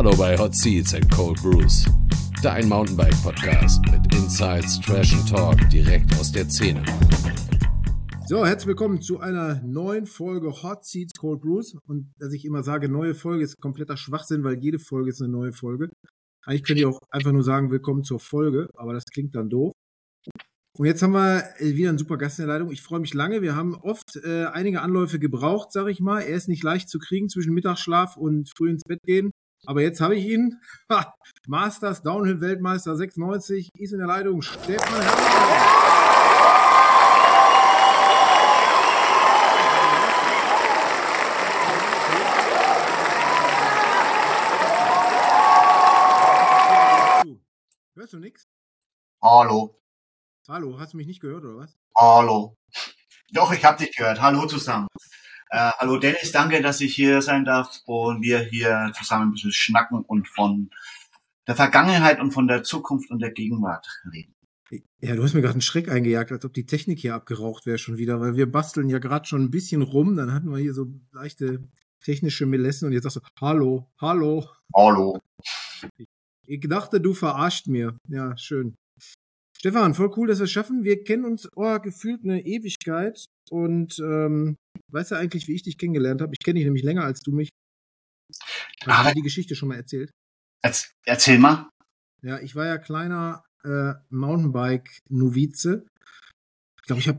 Hallo bei Hot Seats and Cold Brews, dein Mountainbike-Podcast mit Insights, Trash and Talk direkt aus der Szene. So, herzlich willkommen zu einer neuen Folge Hot Seats Cold Brews. Und dass ich immer sage, neue Folge ist kompletter Schwachsinn, weil jede Folge ist eine neue Folge. Eigentlich könnt ihr auch einfach nur sagen, willkommen zur Folge, aber das klingt dann doof. Und jetzt haben wir wieder einen super Gast in der Leitung. Ich freue mich lange. Wir haben oft einige Anläufe gebraucht, sag ich mal. Er ist nicht leicht zu kriegen zwischen Mittagsschlaf und früh ins Bett gehen. Aber jetzt habe ich ihn. Masters Downhill-Weltmeister 96 ist in der Leitung. Stefan Herrmann. Hörst du nix? Hallo. Hallo, hast du mich nicht gehört, oder was? Hallo. Doch, ich habe dich gehört. Hallo zusammen. Hallo Dennis, danke, dass ich hier sein darf und wir hier zusammen ein bisschen schnacken und von der Vergangenheit und von der Zukunft und der Gegenwart reden. Ja, du hast mir gerade einen Schreck eingejagt, als ob die Technik hier abgeraucht wäre schon wieder, weil wir basteln ja gerade schon ein bisschen rum, dann hatten wir hier so leichte technische Melessen und jetzt sagst du, hallo, hallo. Hallo. Ich dachte, du verarscht mir. Ja, schön. Stefan, voll cool, dass wir es schaffen. Wir kennen uns gefühlt eine Ewigkeit und weißt du eigentlich, wie ich dich kennengelernt habe? Ich kenne dich nämlich länger als du mich. Hast du dir die Geschichte schon mal erzählt? Erzähl mal. Ja, ich war ja kleiner Mountainbike-Novize. Ich glaube,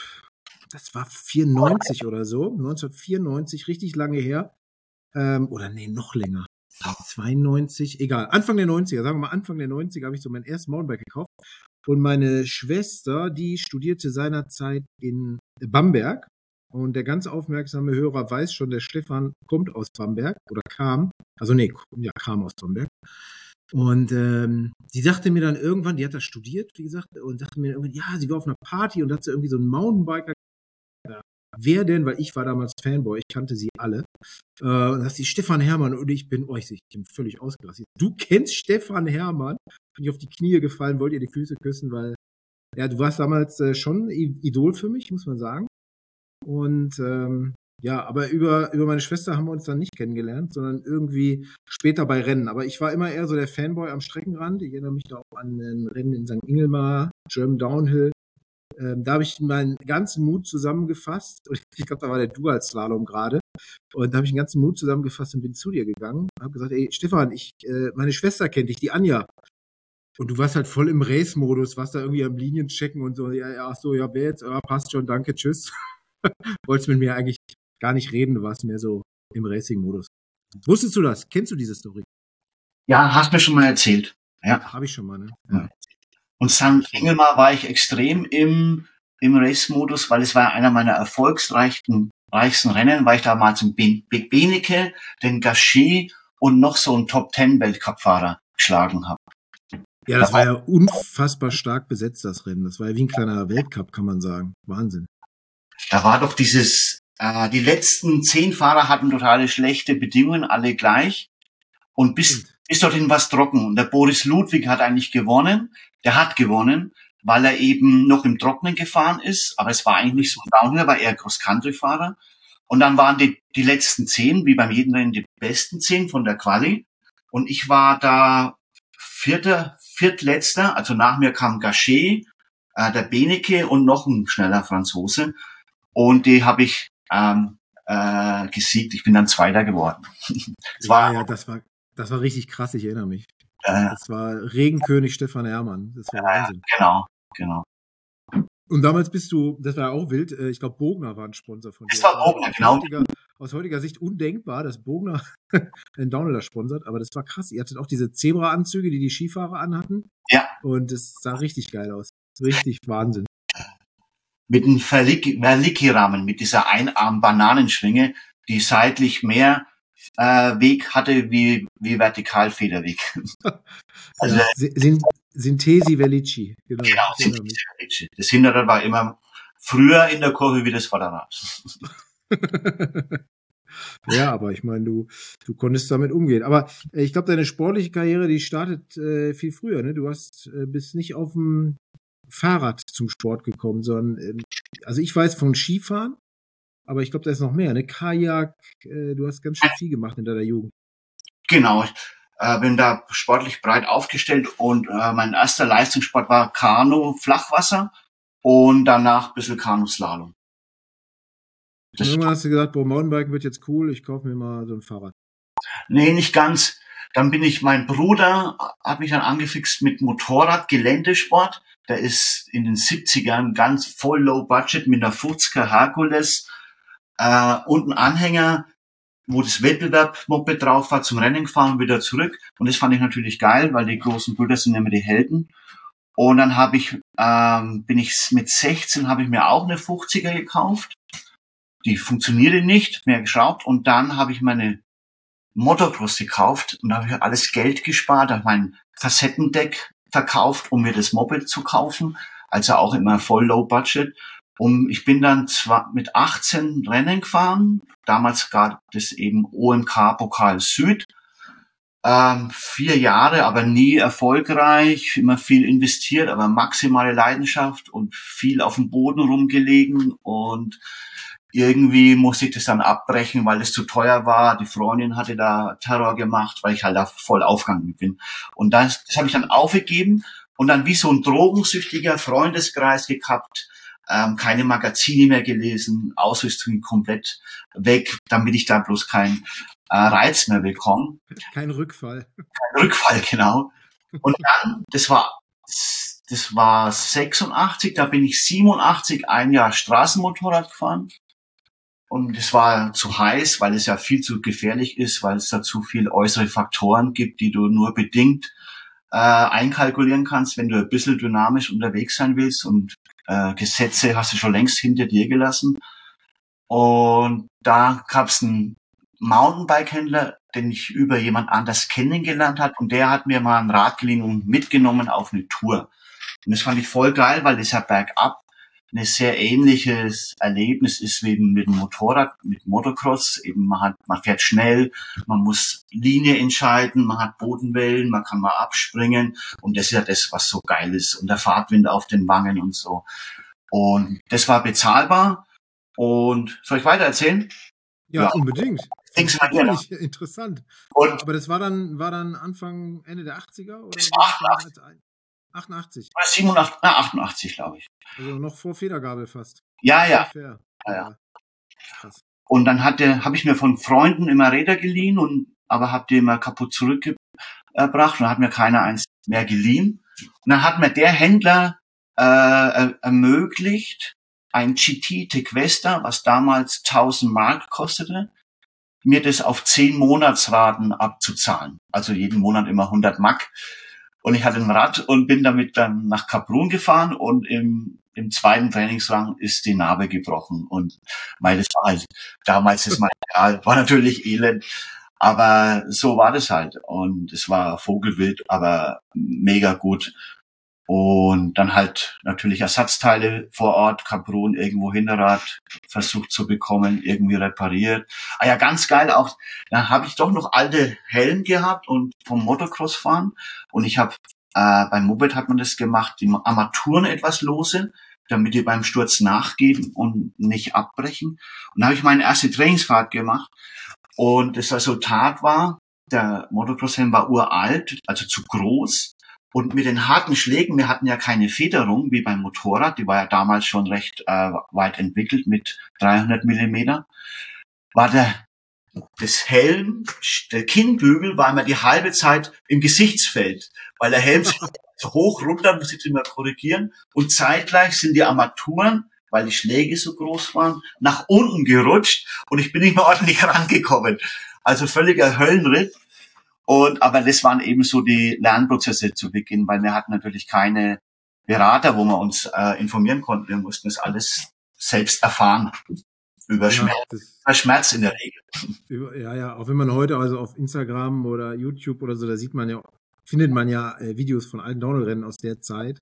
das war 94 oder so, 1994, richtig lange her. Oder nee, noch länger. 92, egal. Anfang der 90er, sagen wir mal Anfang der 90er habe ich so mein erstes Mountainbike gekauft. Und meine Schwester, die studierte seinerzeit in Bamberg. Und der ganz aufmerksame Hörer weiß schon, der Stefan kommt aus Bamberg oder kam. Also nee, ja, kam aus Bamberg. Und die sagte mir dann irgendwann, die hat da studiert, wie gesagt, und sagte mir irgendwann, ja, sie war auf einer Party und hat so irgendwie so einen Mountainbiker. Wer denn? Weil ich war damals Fanboy, ich kannte sie alle. Und das ist die Stefan Herrmann und ich bin völlig ausgerastet. Du kennst Stefan Herrmann? Bin ich auf die Knie gefallen, wollte ihr die Füße küssen, weil ja, du warst damals schon Idol für mich, muss man sagen. Und ja, aber über meine Schwester haben wir uns dann nicht kennengelernt, sondern irgendwie später bei Rennen. Aber ich war immer eher so der Fanboy am Streckenrand. Ich erinnere mich da auch an ein Rennen in St. Ingelmar, German Downhill. Da habe ich meinen ganzen Mut zusammengefasst. Und ich glaube, da war der Dual-Slalom gerade. Und da habe ich den ganzen Mut zusammengefasst und bin zu dir gegangen. Und habe gesagt, ey, Stefan, meine Schwester kennt dich, die Anja. Und du warst halt voll im Race-Modus, warst da irgendwie am Linien checken und so. Ja, ach so, ja, wer jetzt? Ja, passt schon, danke, tschüss. Wolltest mit mir eigentlich gar nicht reden, du warst mehr so im Racing-Modus. Wusstest du das? Kennst du diese Story? Ja, hast mir schon mal erzählt. Ja. Habe ich schon mal, ne? Ja. Und St. Ingelmar war ich extrem im Race-Modus, weil es war einer meiner erfolgsreichsten Rennen, weil ich damals im Benecke, den Gachet und noch so einen Top-10-Weltcup-Fahrer geschlagen habe. Ja, das war ja unfassbar stark besetzt, das Rennen. Das war ja wie ein kleiner Weltcup, kann man sagen. Wahnsinn. Da war doch die letzten 10 Fahrer hatten totale schlechte Bedingungen, alle gleich. Und bis dorthin war es trocken. Und der Boris Ludwig hat eigentlich gewonnen. Der hat gewonnen, weil er eben noch im Trockenen gefahren ist. Aber es war eigentlich nicht so ein Downhill, war eher Cross-Country-Fahrer. Und dann waren die letzten 10, wie beim jeden Rennen, die besten 10 von der Quali. Und ich war da viertletzter. Also nach mir kam Gachet, der Benecke und noch ein schneller Franzose. Und die habe ich gesiegt. Ich bin dann Zweiter geworden. Das war richtig krass, ich erinnere mich. Das war Regenkönig Stefan Herrmann. Das war Wahnsinn. Genau. Und damals das war ja auch wild, ich glaube Bogner war ein Sponsor von dir. Das war Bogner, genau. Aus heutiger Sicht undenkbar, dass Bogner einen Downhiller sponsert, aber das war krass. Ihr hattet auch diese Zebra-Anzüge, die Skifahrer anhatten. Ja. Und es sah richtig geil aus. Richtig Wahnsinn. Mit einem Verlicki-Rahmen, mit dieser Einarm-Bananenschwinge, die seitlich mehr Weg hatte wie Vertikalfederweg. Also Sintesi Velici. Genau, Sintesi Velici. Das Hinterrad war immer früher in der Kurve wie das Vorderrad. Ja, aber ich meine, du konntest damit umgehen. Aber ich glaube, deine sportliche Karriere, die startet viel früher. Ne? Du bist nicht auf dem Fahrrad zum Sport gekommen, sondern also ich weiß von Skifahren, aber ich glaube, da ist noch mehr. Ne? Kajak, du hast ganz schön viel gemacht in deiner Jugend. Genau. bin da sportlich breit aufgestellt und mein erster Leistungssport war Kanu, Flachwasser und danach ein bisschen Kanuslalom. Und irgendwann hast du gesagt, boah, Mountainbiken wird jetzt cool, ich kaufe mir mal so ein Fahrrad. Nee, nicht ganz. Dann mein Bruder hat mich dann angefixt mit Motorrad, Geländesport. Der ist in den 70ern ganz voll low budget mit einer 50er Hercules und ein Anhänger, wo das Wettbewerb-Moped drauf war, zum Rennen gefahren und wieder zurück. Und das fand ich natürlich geil, weil die großen Brüder sind immer die Helden. Und dann bin ich mit 16 habe ich mir auch eine 50er gekauft. Die funktionierte nicht, mehr geschraubt. Und dann habe ich meine Motocross gekauft und da habe ich alles Geld gespart, habe mein Kassettendeck verkauft, um mir das Moped zu kaufen, also auch immer voll low budget. Und ich bin dann zwar mit 18 Rennen gefahren, damals gab es eben OMK Pokal Süd, 4 Jahre, aber nie erfolgreich, immer viel investiert, aber maximale Leidenschaft und viel auf dem Boden rumgelegen und irgendwie musste ich das dann abbrechen, weil es zu teuer war. Die Freundin hatte da Terror gemacht, weil ich halt da voll aufgegangen bin. Und das habe ich dann aufgegeben und dann wie so ein drogensüchtiger Freundeskreis gehabt, keine Magazine mehr gelesen, Ausrüstung komplett weg, damit ich da bloß keinen Reiz mehr bekomme. Kein Rückfall. Kein Rückfall, genau. Und dann, das war 86, da bin ich 87 ein Jahr Straßenmotorrad gefahren. Und es war zu heiß, weil es ja viel zu gefährlich ist, weil es da zu viel äußere Faktoren gibt, die du nur bedingt einkalkulieren kannst, wenn du ein bisschen dynamisch unterwegs sein willst. Und Gesetze hast du schon längst hinter dir gelassen. Und da gab es einen Mountainbike-Händler, den ich über jemand anders kennengelernt habe. Und der hat mir mal ein Rad geliehen und mitgenommen auf eine Tour. Und das fand ich voll geil, weil das ja bergab ein sehr ähnliches Erlebnis ist wie mit dem Motorrad, mit Motocross. Eben man fährt schnell, man muss Linie entscheiden, man hat Bodenwellen, man kann mal abspringen und das ist ja das, was so geil ist und der Fahrtwind auf den Wangen und so. Und das war bezahlbar. Und soll ich weiter erzählen? Ja, unbedingt. Das ist interessant. Und aber das war dann Ende der 80er? Oder das war 88. 87, 88, glaube ich. Also noch vor Federgabel fast. Ja. Krass. Und dann habe ich mir von Freunden immer Räder geliehen aber habe die immer kaputt zurückgebracht und hat mir keiner eins mehr geliehen. Und dann hat mir der Händler ermöglicht, ein GT Tequesta, was damals 1000 Mark kostete, mir das auf 10 Monatsraten abzuzahlen. Also jeden Monat immer 100 Mark. Und ich hatte ein Rad und bin damit dann nach Kaprun gefahren und im zweiten Trainingsrang ist die Narbe gebrochen. Und das war halt, damals das Material war natürlich elend, aber so war das halt. Und es war vogelwild, aber mega gut. Und dann halt natürlich Ersatzteile vor Ort, Kaprun, irgendwo Hinterrad versucht zu bekommen, irgendwie repariert. Ah ja, ganz geil auch, dann habe ich doch noch alte Helm gehabt und vom Motocross fahren. Und ich habe, beim Moped hat man das gemacht, die Armaturen etwas lose, damit die beim Sturz nachgeben und nicht abbrechen. Und da habe ich meine erste Trainingsfahrt gemacht. Und das Resultat war, der Motocross-Helm war uralt, also zu groß. Und mit den harten Schlägen, wir hatten ja keine Federung wie beim Motorrad, die war ja damals schon recht weit entwickelt mit 300 Millimeter, war das Helm, der Kinnbügel war immer die halbe Zeit im Gesichtsfeld, weil der Helm so hoch runter, muss ich immer korrigieren, und zeitgleich sind die Armaturen, weil die Schläge so groß waren, nach unten gerutscht und ich bin nicht mehr ordentlich rangekommen. Also völliger Höllenritt. Aber das waren eben so die Lernprozesse zu Beginn, weil wir hatten natürlich keine Berater, wo wir uns informieren konnten. Wir mussten das alles selbst erfahren. Über Schmerz in der Regel. Ja, auch wenn man heute also auf Instagram oder YouTube oder so, da findet man ja Videos von alten Downhill-Rennen aus der Zeit.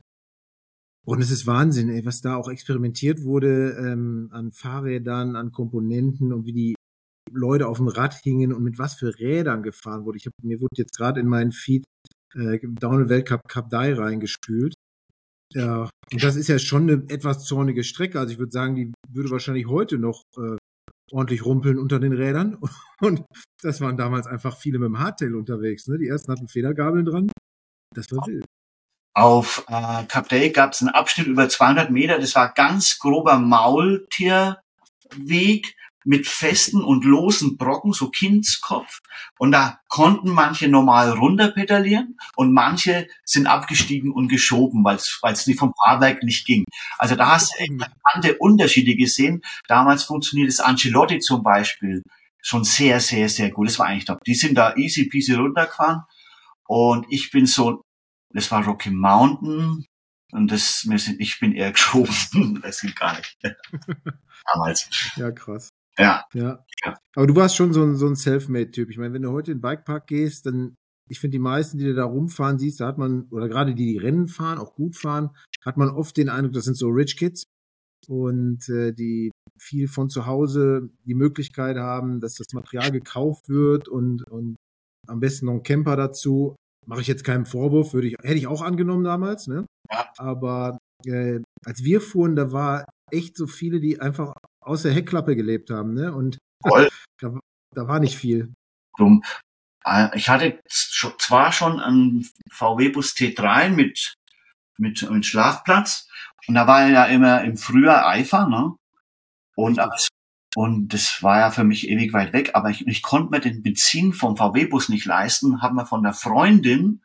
Und es ist Wahnsinn, was da auch experimentiert wurde an Fahrrädern, an Komponenten und wie die Leute auf dem Rad hingen und mit was für Rädern gefahren wurde. Mir wurde jetzt gerade in meinen Feed Downhill Weltcup Cup Dye reingespült. Ja, und das ist ja schon eine etwas zornige Strecke. Also ich würde sagen, die würde wahrscheinlich heute noch ordentlich rumpeln unter den Rädern. Und das waren damals einfach viele mit dem Hardtail unterwegs. Ne? Die ersten hatten Federgabeln dran. Das war wild. Auf Cap Day gab es einen Abschnitt über 200 Meter. Das war ganz grober Maultierweg mit festen und losen Brocken, so Kindskopf. Und da konnten manche normal runterpedalieren und manche sind abgestiegen und geschoben, weil es nicht vom Fahrwerk nicht ging. Also da hast du eklatante Unterschiede gesehen. Damals funktioniert das Ancelotti zum Beispiel schon sehr, sehr, sehr gut. Das war eigentlich top. Die sind da easy peasy runtergefahren und ich bin so, das war Rocky Mountain und ich bin eher geschoben. Das ging gar nicht. Damals. Ja, krass. Ja. Aber du warst schon so ein Selfmade-Typ. Ich meine, wenn du heute in den Bikepark gehst, dann, ich finde, die meisten, die da rumfahren siehst, da hat man, oder gerade die Rennen fahren, auch gut fahren, hat man oft den Eindruck, das sind so Rich Kids und die viel von zu Hause die Möglichkeit haben, dass das Material gekauft wird und am besten noch ein Camper dazu. Mache ich jetzt keinen Vorwurf, hätte ich auch angenommen damals, ne? Ja. Aber als wir fuhren, da war echt so viele, die einfach aus der Heckklappe gelebt haben, ne? Und da war nicht viel. Dumm. Ich hatte zwar schon einen VW-Bus T3 mit Schlafplatz und da war ja immer im Frühjahr Eifer, ne? Und das war ja für mich ewig weit weg, aber ich konnte mir den Benzin vom VW-Bus nicht leisten, habe mir von der Freundin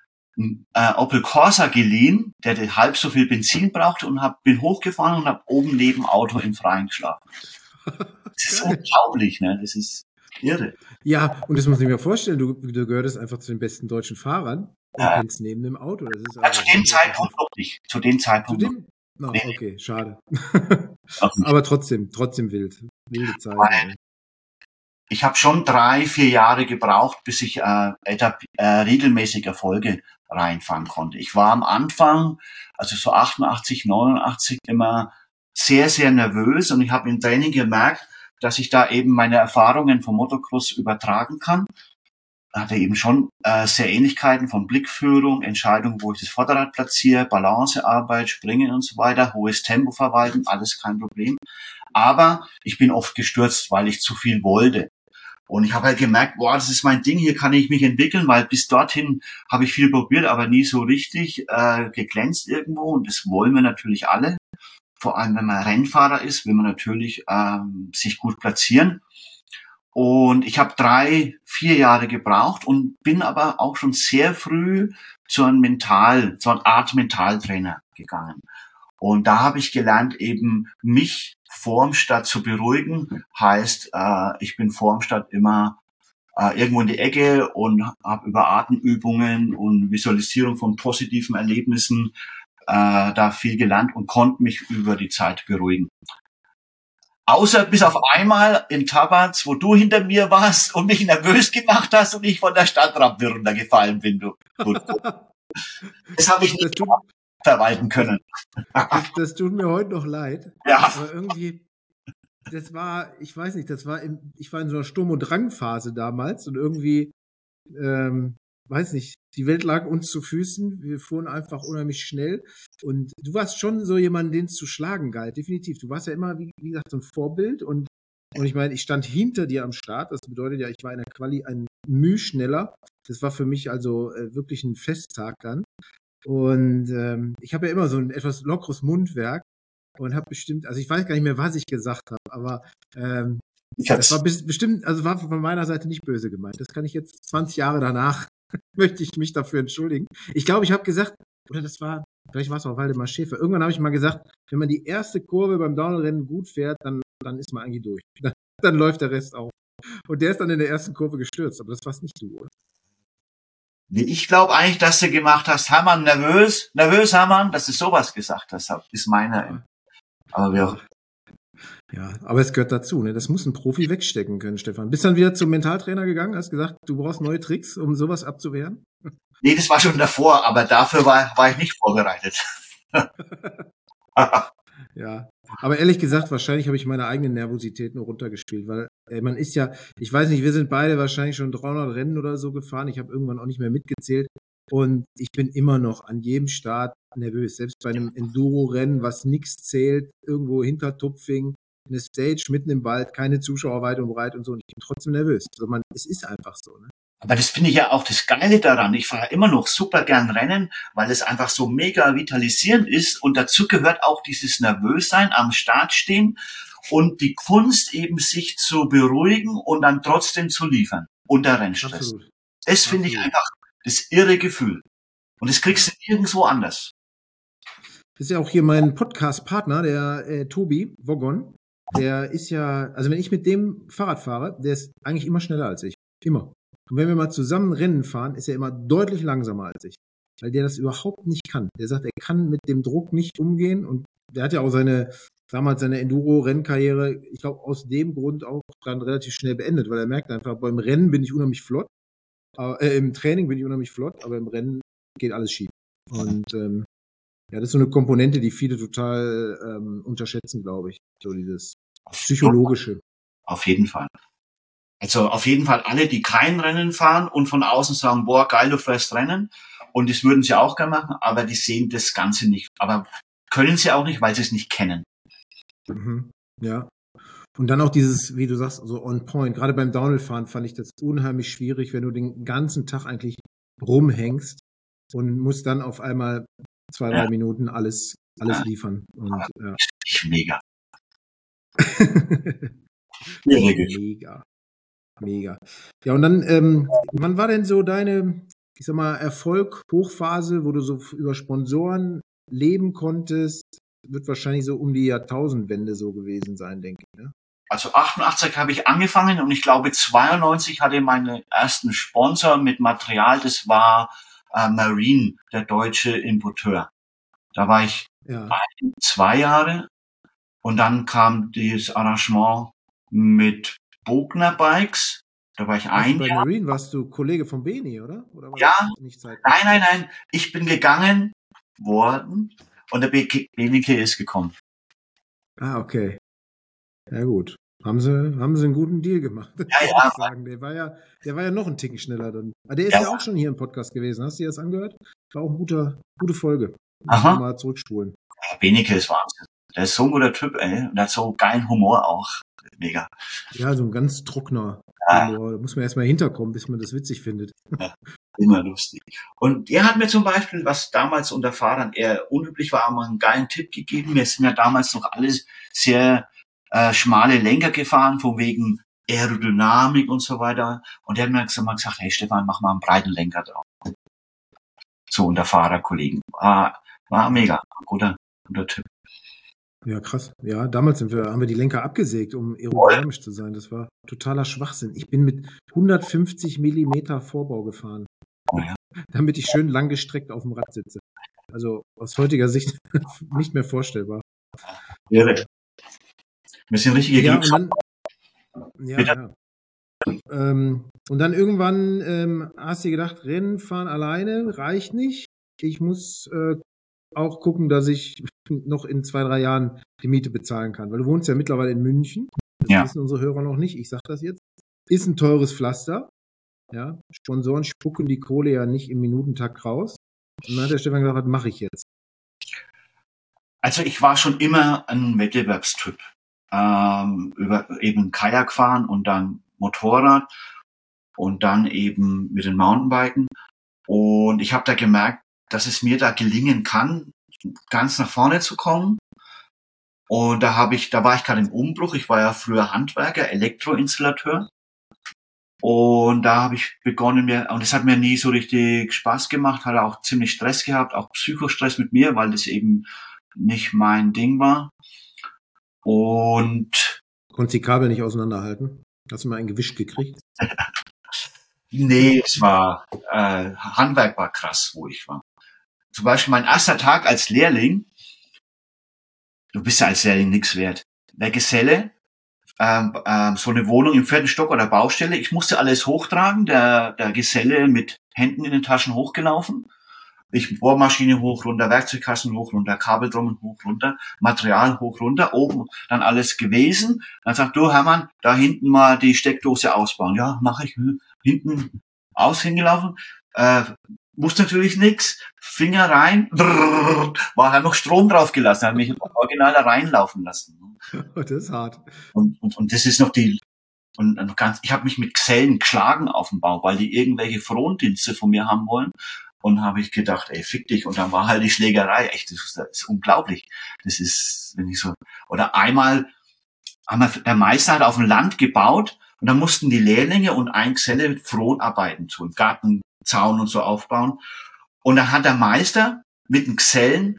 Opel Corsa geliehen, der halb so viel Benzin brauchte und bin hochgefahren und habe oben neben dem Auto im Freien geschlafen. Das ist unglaublich, ne? Das ist irre. Ja, und das muss ich mir vorstellen, du gehörtest einfach zu den besten deutschen Fahrern und pennst neben dem Auto. Das ist zu dem Zeitpunkt noch nicht. Zu dem Zeitpunkt noch. No, Nee. okay, schade. Aber trotzdem wild. Wilde Zeit. Ich habe schon 3-4 Jahre gebraucht, bis ich regelmäßig Erfolge reinfahren konnte. Ich war am Anfang, also so 88, 89, immer sehr, sehr nervös und ich habe im Training gemerkt, dass ich da eben meine Erfahrungen vom Motocross übertragen kann. Hatte eben schon sehr Ähnlichkeiten von Blickführung, Entscheidung, wo ich das Vorderrad platziere, Balancearbeit, Springen und so weiter, hohes Tempo verwalten, alles kein Problem. Aber ich bin oft gestürzt, weil ich zu viel wollte. Und ich habe halt gemerkt, boah, das ist mein Ding, hier kann ich mich entwickeln, weil bis dorthin habe ich viel probiert, aber nie so richtig geglänzt irgendwo. Und das wollen wir natürlich alle. Vor allem, wenn man Rennfahrer ist, will man natürlich sich gut platzieren. Und ich habe 3-4 Jahre gebraucht und bin aber auch schon sehr früh zu einer Art Mentaltrainer gegangen. Und da habe ich gelernt, eben mich vorm Start zu beruhigen. Heißt, ich bin vorm Start immer irgendwo in die Ecke und habe über Atemübungen und Visualisierung von positiven Erlebnissen da viel gelernt und konnte mich über die Zeit beruhigen. Außer bis auf einmal in Tabatz, wo du hinter mir warst und mich nervös gemacht hast und ich von der Stadtrampe runtergefallen bin. Das habe ich nicht verwalten können. Das tut mir heute noch leid. Ja. Aber irgendwie, ich war in so einer Sturm- und Drangphase damals und irgendwie, weiß nicht, die Welt lag uns zu Füßen, wir fuhren einfach unheimlich schnell und du warst schon so jemand, den es zu schlagen galt, definitiv. Du warst ja immer, wie gesagt, so ein Vorbild und ich meine, ich stand hinter dir am Start, das bedeutet ja, ich war in der Quali ein Müh schneller. Das war für mich also wirklich ein Festtag dann. Und ich habe ja immer so ein etwas lockeres Mundwerk und habe bestimmt, also ich weiß gar nicht mehr, was ich gesagt habe, aber das war bestimmt, also war von meiner Seite nicht böse gemeint. Das kann ich jetzt 20 Jahre danach, möchte ich mich dafür entschuldigen. Ich glaube, ich habe gesagt, oder vielleicht war es auch Waldemar Schäfer, irgendwann habe ich mal gesagt, wenn man die erste Kurve beim Downhill-Rennen gut fährt, dann ist man eigentlich durch. Dann läuft der Rest auch. Und der ist dann in der ersten Kurve gestürzt, aber das warst nicht du, oder? Ich glaube eigentlich, dass du gemacht hast, Hermann, nervös, Hermann, dass du sowas gesagt hast, ist meine. Aber ja, aber es gehört dazu, ne? Das muss ein Profi wegstecken können, Stefan. Bist dann wieder zum Mentaltrainer gegangen, hast gesagt, du brauchst neue Tricks, um sowas abzuwehren? Nee, das war schon davor, aber dafür war ich nicht vorbereitet. Ja, aber ehrlich gesagt, wahrscheinlich habe ich meine eigene Nervosität nur runtergespielt, weil man ist ja, ich weiß nicht, wir sind beide wahrscheinlich schon 300 Rennen oder so gefahren, ich habe irgendwann auch nicht mehr mitgezählt und ich bin immer noch an jedem Start nervös, selbst bei einem Enduro-Rennen, was nichts zählt, irgendwo hinter Tupfing, eine Stage mitten im Wald, keine Zuschauer weit und breit und so. Und ich bin trotzdem nervös. Also es ist einfach so, ne? Aber das finde ich ja auch das Geile daran. Ich fahre immer noch super gern Rennen, weil es einfach so mega vitalisierend ist. Und dazu gehört auch dieses Nervössein, am Start stehen und die Kunst eben sich zu beruhigen und dann trotzdem zu liefern unter Rennstress. Absolut. Das finde ich einfach das irre Gefühl. Und das kriegst du nirgendwo anders. Das ist ja auch hier mein Podcast-Partner, der Tobi Woggon. Der ist ja, also wenn ich mit dem Fahrrad fahre, der ist eigentlich immer schneller als ich. Immer. Und wenn wir mal zusammen Rennen fahren, ist er immer deutlich langsamer als ich. Weil der das überhaupt nicht kann. Der sagt, er kann mit dem Druck nicht umgehen. Und der hat ja auch damals seine Enduro-Rennkarriere, ich glaube, aus dem Grund auch dann relativ schnell beendet. Weil er merkt einfach, beim Rennen bin ich unheimlich flott. Im Training bin ich unheimlich flott, aber im Rennen geht alles schief. Und ja, das ist so eine Komponente, die viele total unterschätzen, glaube ich. So dieses Psychologische. Auf jeden Fall. Also auf jeden Fall alle, die kein Rennen fahren und von außen sagen, boah, geil, du fährst Rennen. Und das würden sie auch gerne machen, aber die sehen das Ganze nicht. Aber können sie auch nicht, weil sie es nicht kennen. Mhm. Ja. Und dann auch dieses, wie du sagst, so on point. Gerade beim Downhill-Fahren fand ich das unheimlich schwierig, wenn du den ganzen Tag eigentlich rumhängst und musst dann auf einmal 2-3 Minuten alles liefern. Und, ja. Ich mega. Mega. Ja, und dann, wann war denn so deine, ich sag mal, Hochphase, wo du so über Sponsoren leben konntest? Wird wahrscheinlich so um die Jahrtausendwende so gewesen sein, denke ich, ne? Also 88 habe ich angefangen und ich glaube 92 hatte ich meinen ersten Sponsor mit Material, das war Marine, der deutsche Importeur. Da war ich 2 Jahre und dann kam das Arrangement mit Bogner Bikes. Da war ich ein Jahr. Bei Marine warst du Kollege von Beni, oder? Oder war das nicht Nein. Ich bin gegangen worden und der Benike ist gekommen. Ah, okay. Ja gut. Haben sie einen guten Deal gemacht. Ja. Sagen. Der war ja noch einen Ticken schneller dann. Aber der ist ja auch schon hier im Podcast gewesen. Hast du dir das angehört? War auch eine gute Folge. Aha. Mal zurückspulen. Benike ist Wahnsinn. Der ist so ein guter Typ, ey. Und der hat so geilen Humor auch. Mega. Ja, so ein ganz trockener Humor. Da muss man erstmal hinterkommen, bis man das witzig findet. Ja, immer lustig. Und er hat mir zum Beispiel, was damals unter Fahrern eher unüblich war, mal einen geilen Tipp gegeben. Wir sind ja damals noch alles sehr schmale Lenker gefahren, von wegen Aerodynamik und so weiter. Und er hat mir gesagt, hey Stefan, mach mal einen breiten Lenker drauf. So unter Fahrerkollegen. War mega. Guter Tipp. Ja, krass. Ja, damals haben wir die Lenker abgesägt, um aerodynamisch zu sein. Das war totaler Schwachsinn. Ich bin mit 150 Millimeter Vorbau gefahren, damit ich schön langgestreckt auf dem Rad sitze. Also aus heutiger Sicht nicht mehr vorstellbar. Irre. Wir sind richtige und dann irgendwann hast du gedacht, Rennen fahren alleine reicht nicht. Ich muss auch gucken, dass ich noch in 2-3 Jahren die Miete bezahlen kann. Weil du wohnst ja mittlerweile in München. Das wissen unsere Hörer noch nicht. Ich sag das jetzt. Ist ein teures Pflaster. Ja, Sponsoren spucken die Kohle ja nicht im Minutentakt raus. Und dann hat der Stefan gesagt, was mache ich jetzt? Also ich war schon immer ein Wettbewerbstyp. Über eben Kajak fahren und dann Motorrad und dann eben mit den Mountainbiken. Und ich habe da gemerkt, dass es mir da gelingen kann, ganz nach vorne zu kommen. Und da war ich gerade im Umbruch. Ich war ja früher Handwerker, Elektroinstallateur. Und da habe ich begonnen und es hat mir nie so richtig Spaß gemacht, hatte auch ziemlich Stress gehabt, auch Psychostress mit mir, weil das eben nicht mein Ding war. Und konntest die Kabel nicht auseinanderhalten? Hast du mal ein Gewicht gekriegt? Nee, es war Handwerk war krass, wo ich war. Zum Beispiel mein erster Tag als Lehrling. Du bist ja als Lehrling nichts wert. Der Geselle, so eine Wohnung im 4. Stock oder Baustelle. Ich musste alles hochtragen. Der Geselle mit Händen in den Taschen hochgelaufen. Ich Bohrmaschine hoch, runter, Werkzeugkasten hoch, runter, Kabeltrommeln hoch, runter, Material hoch, runter, oben dann alles gewesen. Dann sagt, du Hermann, da hinten mal die Steckdose ausbauen. Ja, mache ich. Hinten hingelaufen, wusste natürlich nix, Finger rein, war halt noch Strom drauf gelassen, hat mich original da reinlaufen lassen. Das ist hart. Und das ist noch und ganz, ich habe mich mit Gesellen geschlagen auf dem Bau, weil die irgendwelche Frondienste von mir haben wollen. Und habe ich gedacht, ey, fick dich. Und dann war halt die Schlägerei. Echt, das ist unglaublich. Das ist, wenn ich so, oder einmal der Meister hat auf dem Land gebaut und dann mussten die Lehrlinge und ein Geselle mit Fronarbeiten tun, Gartenzaun und so aufbauen. Und dann hat der Meister mit dem Gesellen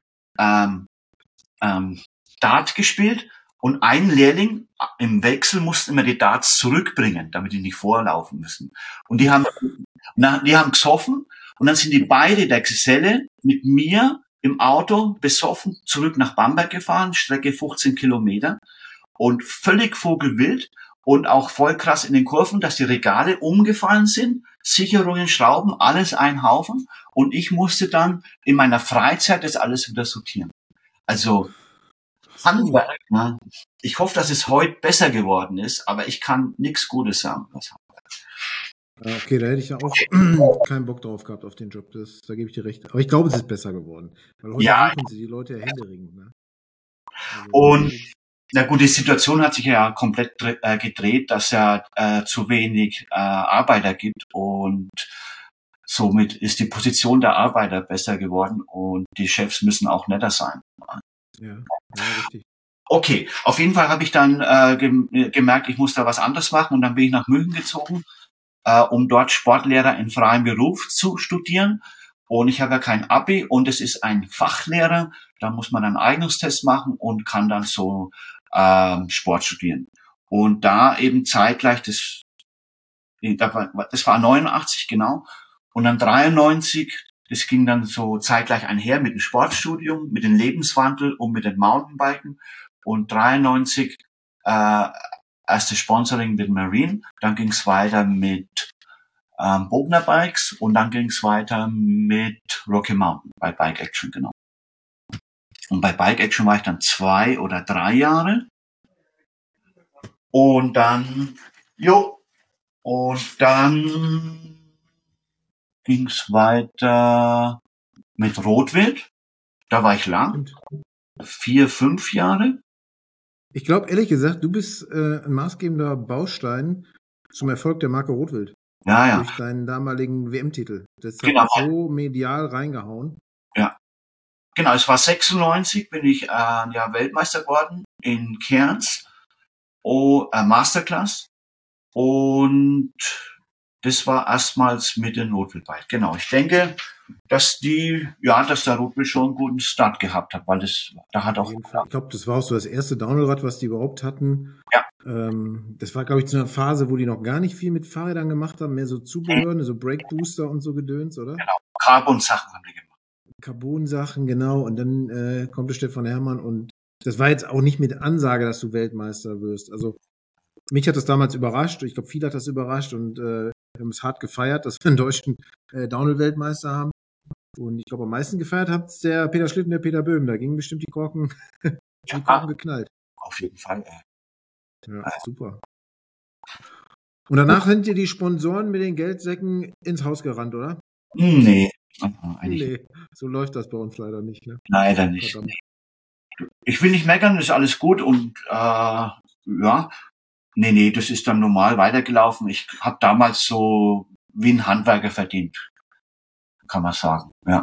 Dart gespielt und ein Lehrling im Wechsel musste immer die Darts zurückbringen, damit die nicht vorlaufen müssen. Und die haben gesoffen und dann sind die beide, der Geselle, mit mir im Auto besoffen zurück nach Bamberg gefahren, Strecke 15 Kilometer und völlig vogelwild und auch voll krass in den Kurven, dass die Regale umgefallen sind, Sicherungen, Schrauben, alles ein Haufen und ich musste dann in meiner Freizeit das alles wieder sortieren. Also Handwerk, ne? Ich hoffe, dass es heute besser geworden ist, aber ich kann nichts Gutes sagen. Okay, da hätte ich ja auch keinen Bock drauf gehabt auf den Job. Da gebe ich dir recht. Aber ich glaube, es ist besser geworden. Weil heute suchen sie die Leute ja händeringend. Ne? Also, und na gut, die Situation hat sich ja komplett gedreht, dass ja zu wenig Arbeiter gibt und somit ist die Position der Arbeiter besser geworden und die Chefs müssen auch netter sein. Ja, richtig. Okay, auf jeden Fall habe ich dann gemerkt, ich muss da was anderes machen und dann bin ich nach München gezogen, um dort Sportlehrer in freiem Beruf zu studieren. Und ich habe ja kein Abi und es ist ein Fachlehrer, da muss man einen Eignungstest machen und kann dann so Sport studieren. Und da eben zeitgleich, das war 89 genau, und dann 93, das ging dann so zeitgleich einher mit dem Sportstudium, mit dem Lebenswandel und mit den Mountainbiken. Und 93 erste Sponsoring mit Marine, dann ging es weiter mit Bogner Bikes und dann ging es weiter mit Rocky Mountain bei Bike Action, genau. Und bei Bike Action war ich dann 2 oder 3 Jahre. Und dann ging's weiter mit Rotwild. Da war ich lang. 4, 5 Jahre. Ich glaube, ehrlich gesagt, du bist ein maßgebender Baustein zum Erfolg der Marke Rotwild. Ja. Durch deinen damaligen WM-Titel. Das hat so medial reingehauen. Ja. Genau, es war 96, bin ich Weltmeister geworden in Cairns. Masterclass. Und das war erstmals mit den Rotwild-Bike. Genau, ich denke, dass der Rotwild schon einen guten Start gehabt hat, weil da hat auch... Ich glaube, das war auch so das erste Downhillrad, was die überhaupt hatten. Ja. Das war, glaube ich, zu einer Phase, wo die noch gar nicht viel mit Fahrrädern gemacht haben, mehr so Zubehör, so Brake Booster und so Gedöns, oder? Genau, Carbon-Sachen haben die gemacht. Carbon-Sachen, genau. Und dann kommt der Stefan Herrmann und das war jetzt auch nicht mit Ansage, dass du Weltmeister wirst. Also mich hat das damals überrascht. Ich glaube, viele hat das überrascht und wir haben es hart gefeiert, dass wir einen deutschen Downhill-Weltmeister haben. Und ich glaube, am meisten gefeiert hat es der Peter Schlitt und der Peter Böhm. Da gingen bestimmt die Korken geknallt. Auf jeden Fall. Ja, super. Und danach sind dir die Sponsoren mit den Geldsäcken ins Haus gerannt, oder? Nee. Nee, so läuft das bei uns leider nicht. Ne? Leider nicht. Nee. Ich will nicht meckern, ist alles gut und Nee, das ist dann normal weitergelaufen. Ich habe damals so wie ein Handwerker verdient, kann man sagen. Ja.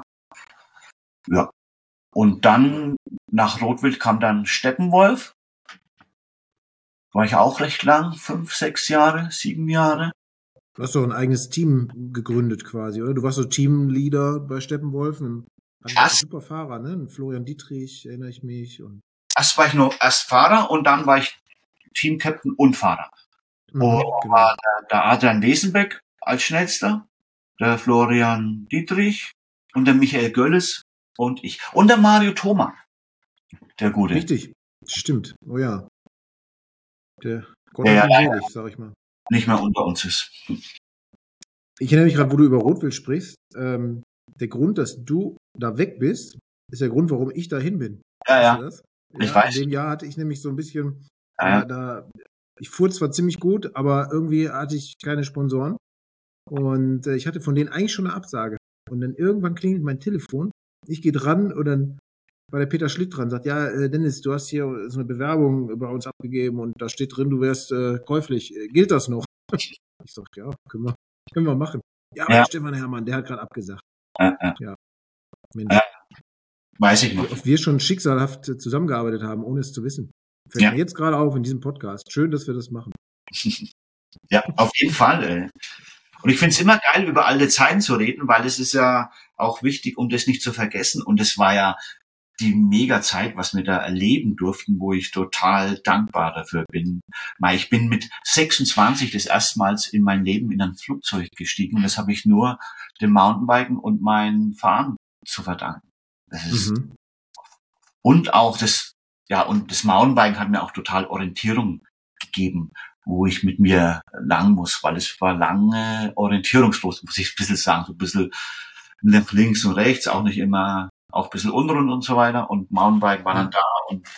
Und dann nach Rotwild kam dann Steppenwolf. War ich auch recht lang, 5, 6 Jahre, 7 Jahre. Du hast doch ein eigenes Team gegründet quasi, oder? Du warst so Teamleader bei Steppenwolf. Ein super Fahrer, ne? Florian Dietrich, erinnere ich mich. Und erst war ich erst Fahrer und dann war ich Teamcaptain und Fahrer. Und war der Adrian Wesenbeck als schnellster, der Florian Dietrich und der Michael Görles und ich. Und der Mario Thoma, der Gute. Richtig, stimmt. Oh ja. Der Gott selig, sag ich mal. Nicht mehr unter uns ist. Ich erinnere mich gerade, wo du über Rotwild sprichst. Der Grund, dass du da weg bist, ist der Grund, warum ich dahin bin. Ja. Weißt du das? Ich weiß. In dem Jahr hatte ich nämlich so ein bisschen ich fuhr zwar ziemlich gut, aber irgendwie hatte ich keine Sponsoren. Und ich hatte von denen eigentlich schon eine Absage. Und dann irgendwann klingelt mein Telefon, ich gehe dran und dann war der Peter Schlitt dran, sagt, ja, Dennis, du hast hier so eine Bewerbung bei uns abgegeben und da steht drin, du wärst käuflich. Gilt das noch? Ich sag, ja, können wir machen. Ja, aber Ja. der Stefan Herrmann, der hat gerade abgesagt. Ja, Mensch. Ja. Weiß ich Wie noch. oft wir schon schicksalhaft zusammengearbeitet haben, ohne es zu wissen. Fällt Ja. mir jetzt gerade auf in diesem Podcast. Schön, dass wir das machen. Ja, auf jeden Fall. Und ich finde es immer geil, über alte Zeiten zu reden, weil es ist ja auch wichtig, um das nicht zu vergessen. Und es war ja die Mega-Zeit, was wir da erleben durften, wo ich total dankbar dafür bin. Ich bin mit 26 das erstmals in mein Leben in ein Flugzeug gestiegen und das habe ich nur dem Mountainbiken und meinen Fahren zu verdanken. Das ist und auch das Mountainbiken hat mir auch total Orientierung gegeben, wo ich mit mir lang muss, weil es war lange orientierungslos, muss ich ein bisschen sagen, so ein bisschen nach links und rechts, auch nicht immer, auch ein bisschen unrund und so weiter. Und Mountainbike war dann da und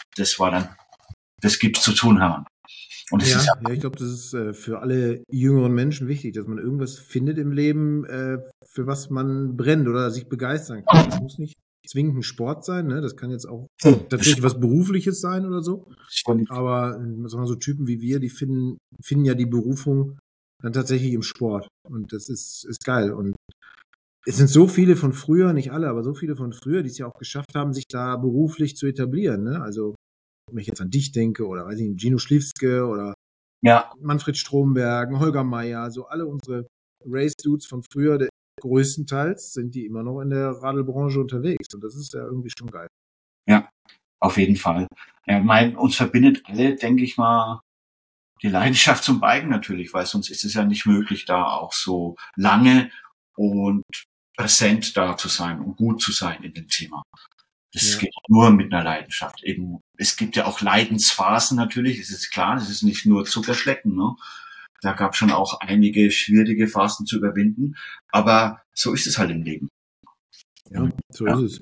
das gibt's zu tun, Hermann. Und das ist ich glaube, das ist für alle jüngeren Menschen wichtig, dass man irgendwas findet im Leben, für was man brennt oder sich begeistern kann. Das muss nicht zwingend ein Sport sein, ne? Das kann jetzt auch tatsächlich was Berufliches sein oder so. Aber sagen wir so Typen wie wir, die finden ja die Berufung dann tatsächlich im Sport. Und das ist geil. Und es sind so viele von früher, nicht alle, aber so viele von früher, die es ja auch geschafft haben, sich da beruflich zu etablieren, ne? Also, wenn ich jetzt an dich denke oder weiß ich, Gino Schliefske oder Manfred Stromberg, Holger Meier, so alle unsere Race-Dudes von früher, größtenteils sind die immer noch in der Radlbranche unterwegs und das ist ja irgendwie schon geil. Ja, auf jeden Fall. Ja, uns verbindet alle, denke ich mal, die Leidenschaft zum Biken natürlich, weil sonst ist es ja nicht möglich, da auch so lange und präsent da zu sein und gut zu sein in dem Thema. Das geht nur mit einer Leidenschaft. Eben, es gibt ja auch Leidensphasen natürlich, das ist klar, das ist nicht nur Zuckerschlecken, ne? Da gab es schon auch einige schwierige Phasen zu überwinden, aber so ist es halt im Leben. Ja, so ist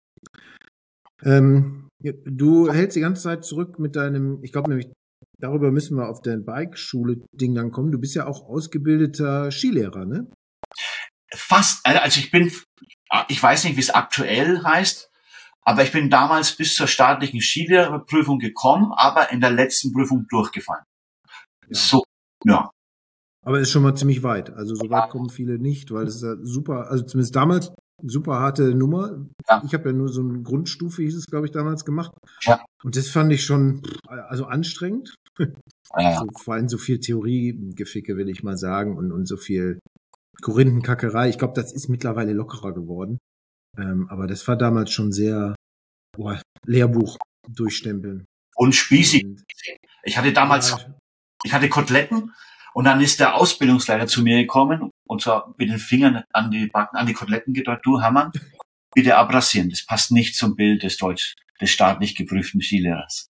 es. Du hältst die ganze Zeit zurück mit deinem, ich glaube nämlich, darüber müssen wir auf dein Bikeschule-Ding dann kommen. Du bist ja auch ausgebildeter Skilehrer, ne? Fast, also ich weiß nicht, wie es aktuell heißt, aber ich bin damals bis zur staatlichen Skilehrerprüfung gekommen, aber in der letzten Prüfung durchgefallen. Ja. So, ja. Aber ist schon mal ziemlich weit. Also so weit kommen viele nicht, weil das ist ja super, also zumindest damals super harte Nummer. Ja. Ich habe ja nur so eine Grundstufe, hieß es, glaube ich, damals gemacht. Ja. Und das fand ich schon, also anstrengend. Ja. So, vor allem so viel Theoriegeficke, will ich mal sagen, und so viel Korinthenkackerei. Ich glaube, das ist mittlerweile lockerer geworden. Aber das war damals schon sehr Lehrbuch durchstempeln. Und spießig. Ich hatte damals, ich hatte Koteletten und dann ist der Ausbildungsleiter zu mir gekommen und zwar mit den Fingern an die Backen, an die Koteletten gedrückt. Du, Hermann, bitte abrasieren. Das passt nicht zum Bild des staatlich geprüften Skilehrers.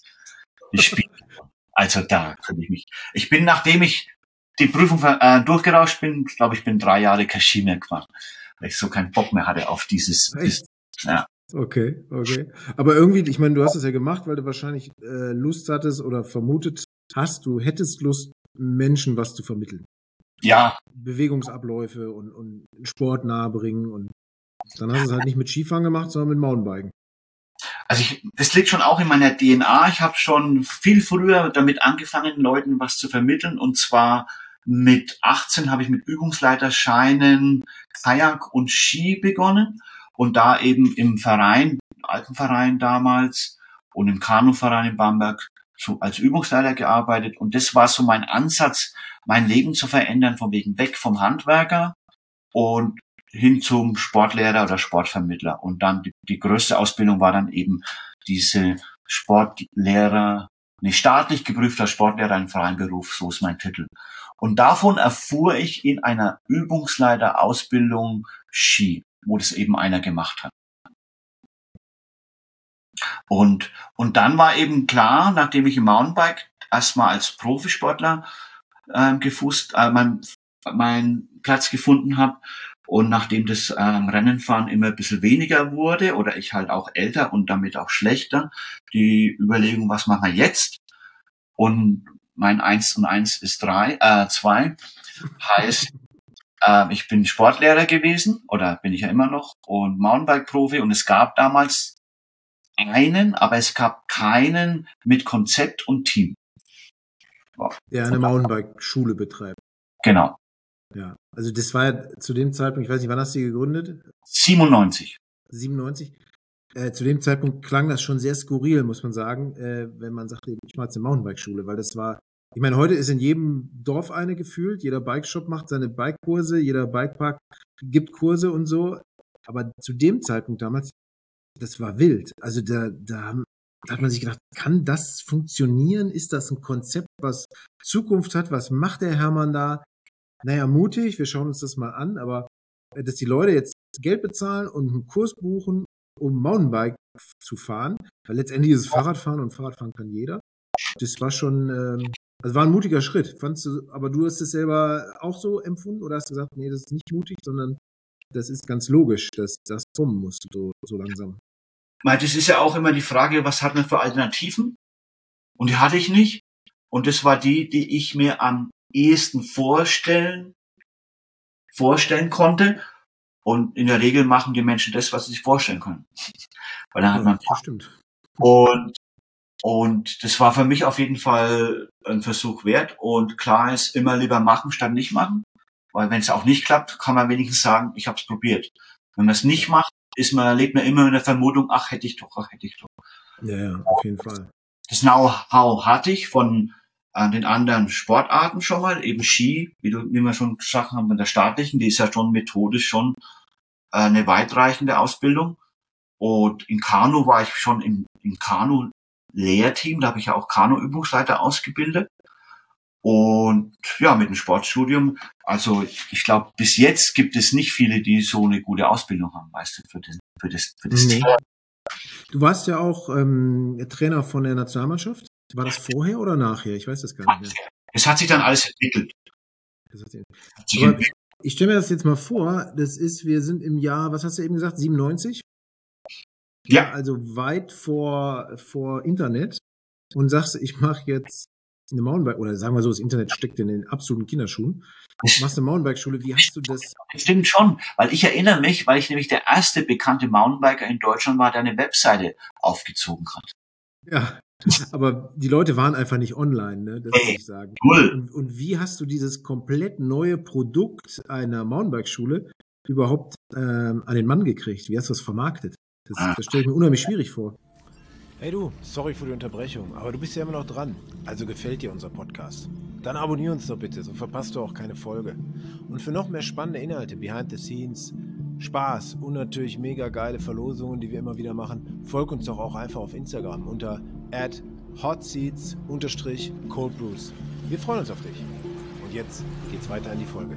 Also da könnte ich bin, nachdem ich die Prüfung durchgerauscht bin, glaube ich, bin 3 Jahre kein Ski mehr gefahren, weil ich so keinen Bock mehr hatte auf dieses. Ja. Okay. Aber irgendwie, ich meine, du hast es ja gemacht, weil du wahrscheinlich Lust hattest oder vermutet hast, du hättest Lust, Menschen was zu vermitteln. Ja. Bewegungsabläufe und Sport nahebringen und dann hast du es halt nicht mit Skifahren gemacht, sondern mit Mountainbiken. Also das liegt schon auch in meiner DNA. Ich habe schon viel früher damit angefangen, Leuten was zu vermitteln. Und zwar mit 18 habe ich mit Übungsleiterscheinen Kajak und Ski begonnen. Und da eben im Verein, Alpenverein damals und im Kanuverein in Bamberg so als Übungsleiter gearbeitet. Und das war so mein Ansatz, mein Leben zu verändern, von wegen weg vom Handwerker und hin zum Sportlehrer oder Sportvermittler. Und dann die größte Ausbildung war dann eben diese staatlich geprüfter Sportlehrer im freien Beruf, so ist mein Titel. Und davon erfuhr ich in einer Übungsleiterausbildung Ski, wo das eben einer gemacht hat. Und dann war eben klar, nachdem ich im Mountainbike erstmal als Profisportler meinen Platz gefunden habe, und nachdem das Rennenfahren immer ein bisschen weniger wurde oder ich halt auch älter und damit auch schlechter, die Überlegung, was machen wir jetzt? Und mein 1 und 1 ist 2, heißt, Ich bin Sportlehrer gewesen, oder bin ich ja immer noch, und Mountainbike-Profi, und es gab damals einen, aber es gab keinen mit Konzept und Team. Der eine Mountainbike-Schule betreibt. Genau. Ja, also das war ja zu dem Zeitpunkt, ich weiß nicht, wann hast du die gegründet? 97. 97. Zu dem Zeitpunkt klang das schon sehr skurril, muss man sagen, wenn man sagt, ich mache jetzt eine Mountainbike-Schule, weil das war, ich meine, heute ist in jedem Dorf eine gefühlt, jeder Bikeshop macht seine Bikekurse, jeder Bikepark gibt Kurse und so, aber zu dem Zeitpunkt damals, das war wild. Also da hat man sich gedacht, kann das funktionieren? Ist das ein Konzept, was Zukunft hat? Was macht der Hermann da? Naja, mutig, wir schauen uns das mal an, aber dass die Leute jetzt Geld bezahlen und einen Kurs buchen, um Mountainbike zu fahren, weil letztendlich ist es Fahrradfahren und Fahrradfahren kann jeder. Das war schon, also war ein mutiger Schritt. Fandst du, aber du hast es selber auch so empfunden oder hast du gesagt, nee, das ist nicht mutig, sondern das ist ganz logisch, dass das kommen muss, so langsam. Weil das ist ja auch immer die Frage, was hat man für Alternativen? Und die hatte ich nicht. Und das war die ich mir am ehesten vorstellen konnte. Und in der Regel machen die Menschen das, was sie sich vorstellen können. Weil dann hat man. Das stimmt. Und das war für mich auf jeden Fall ein Versuch wert. Und klar ist, immer lieber machen statt nicht machen. Weil wenn es auch nicht klappt, kann man wenigstens sagen, ich habe es probiert. Wenn man es nicht macht, lebt man immer in der Vermutung, ach, hätte ich doch. Ja, auf jeden Fall. Das Know-how hatte ich von den anderen Sportarten schon mal, eben Ski, wie wir schon gesagt haben, mit der staatlichen, die ist ja schon methodisch schon eine weitreichende Ausbildung. Und in Kanu war ich schon im Kanu-Lehrteam, da habe ich ja auch Kanu-Übungsleiter ausgebildet. Und ja, mit dem Sportstudium, also ich glaube, bis jetzt gibt es nicht viele, die so eine gute Ausbildung haben, weißt du, für das Thema. Du warst ja auch Trainer von der Nationalmannschaft. War das vorher oder nachher? Ich weiß das gar nicht mehr. Es hat sich dann alles entwickelt. Aber ich stelle mir das jetzt mal vor, wir sind im Jahr, was hast du eben gesagt, 97? Ja. Also weit vor Internet und sagst, ich mache jetzt eine Mountainbike, oder sagen wir so, das Internet steckt in den absoluten Kinderschuhen. Du machst eine Mountainbike-Schule, wie hast du das? Das stimmt schon, weil ich erinnere mich, weil ich nämlich der erste bekannte Mountainbiker in Deutschland war, der eine Webseite aufgezogen hat. Ja, aber die Leute waren einfach nicht online, ne? Das muss ich sagen. Cool. Und wie hast du dieses komplett neue Produkt einer Mountainbike-Schule überhaupt an den Mann gekriegt? Wie hast du das vermarktet? Das stelle ich mir unheimlich schwierig vor. Hey du, sorry für die Unterbrechung, aber du bist ja immer noch dran. Also gefällt dir unser Podcast? Dann abonnier uns doch bitte, so verpasst du auch keine Folge. Und für noch mehr spannende Inhalte, Behind the Scenes, Spaß und natürlich mega geile Verlosungen, die wir immer wieder machen, folg uns doch auch einfach auf Instagram unter @hotseats_coldbrews. Wir freuen uns auf dich. Und jetzt geht's weiter in die Folge.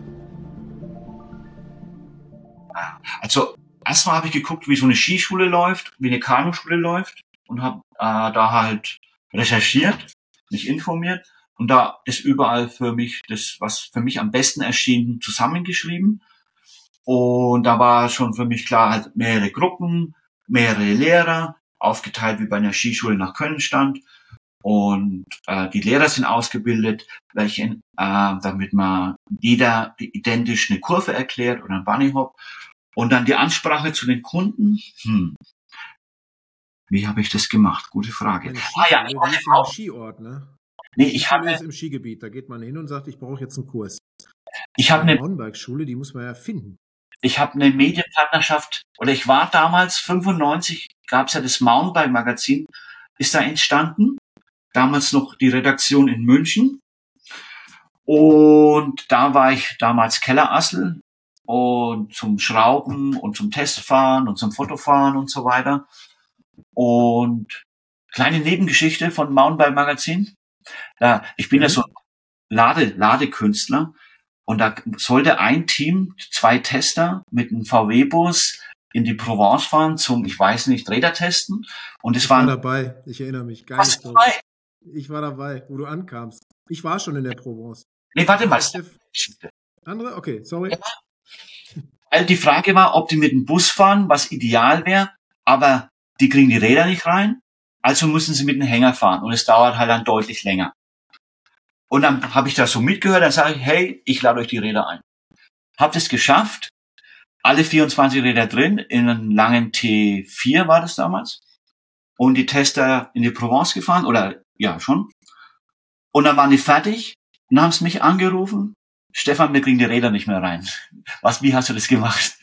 Also erstmal habe ich geguckt, wie so eine Skischule läuft, wie eine Kanuschule läuft. Und habe da halt recherchiert, mich informiert und da ist überall für mich das, was für mich am besten erschien, zusammengeschrieben. Und da war schon für mich klar, halt mehrere Gruppen, mehrere Lehrer, aufgeteilt wie bei einer Skischule nach Köln-Stand. Und die Lehrer sind ausgebildet, damit man jeder identisch eine Kurve erklärt oder ein Bunnyhop. Und dann die Ansprache zu den Kunden. Wie habe ich das gemacht? Gute Frage. Ich war im Skiort, ne? Nee, ich habe im Skigebiet. Da geht man hin und sagt, ich brauche jetzt einen Kurs. Ich habe eine Mountainbike-Schule, die muss man ja finden. Ich habe eine Medienpartnerschaft, oder ich war damals 95, gab es ja das Mountainbike-Magazin, ist da entstanden. Damals noch die Redaktion in München. Und da war ich damals Kellerassel und zum Schrauben und zum Testfahren und zum Fotofahren und so weiter. Und kleine Nebengeschichte von Mountainbike Magazin. Ich bin ja so ein Ladekünstler und da sollte ein Team, 2 Tester mit einem VW-Bus in die Provence fahren zum, ich weiß nicht, Räder testen. Und es waren. Ich war dabei, ich erinnere mich. Geil. Ich war dabei, wo du ankamst. Ich war schon in der Provence. Nee, warte mal. Andere? Okay, sorry. Also die Frage war, ob die mit dem Bus fahren, was ideal wäre, aber die kriegen die Räder nicht rein, also müssen sie mit dem Hänger fahren und es dauert halt dann deutlich länger. Und dann habe ich das so mitgehört, dann sage ich, hey, ich lade euch die Räder ein. Hab das geschafft. Alle 24 Räder drin, in einem langen T4 war das damals. Und die Tester in die Provence gefahren, oder ja, schon. Und dann waren die fertig und haben es mich angerufen. Stefan, wir kriegen die Räder nicht mehr rein. Wie hast du das gemacht?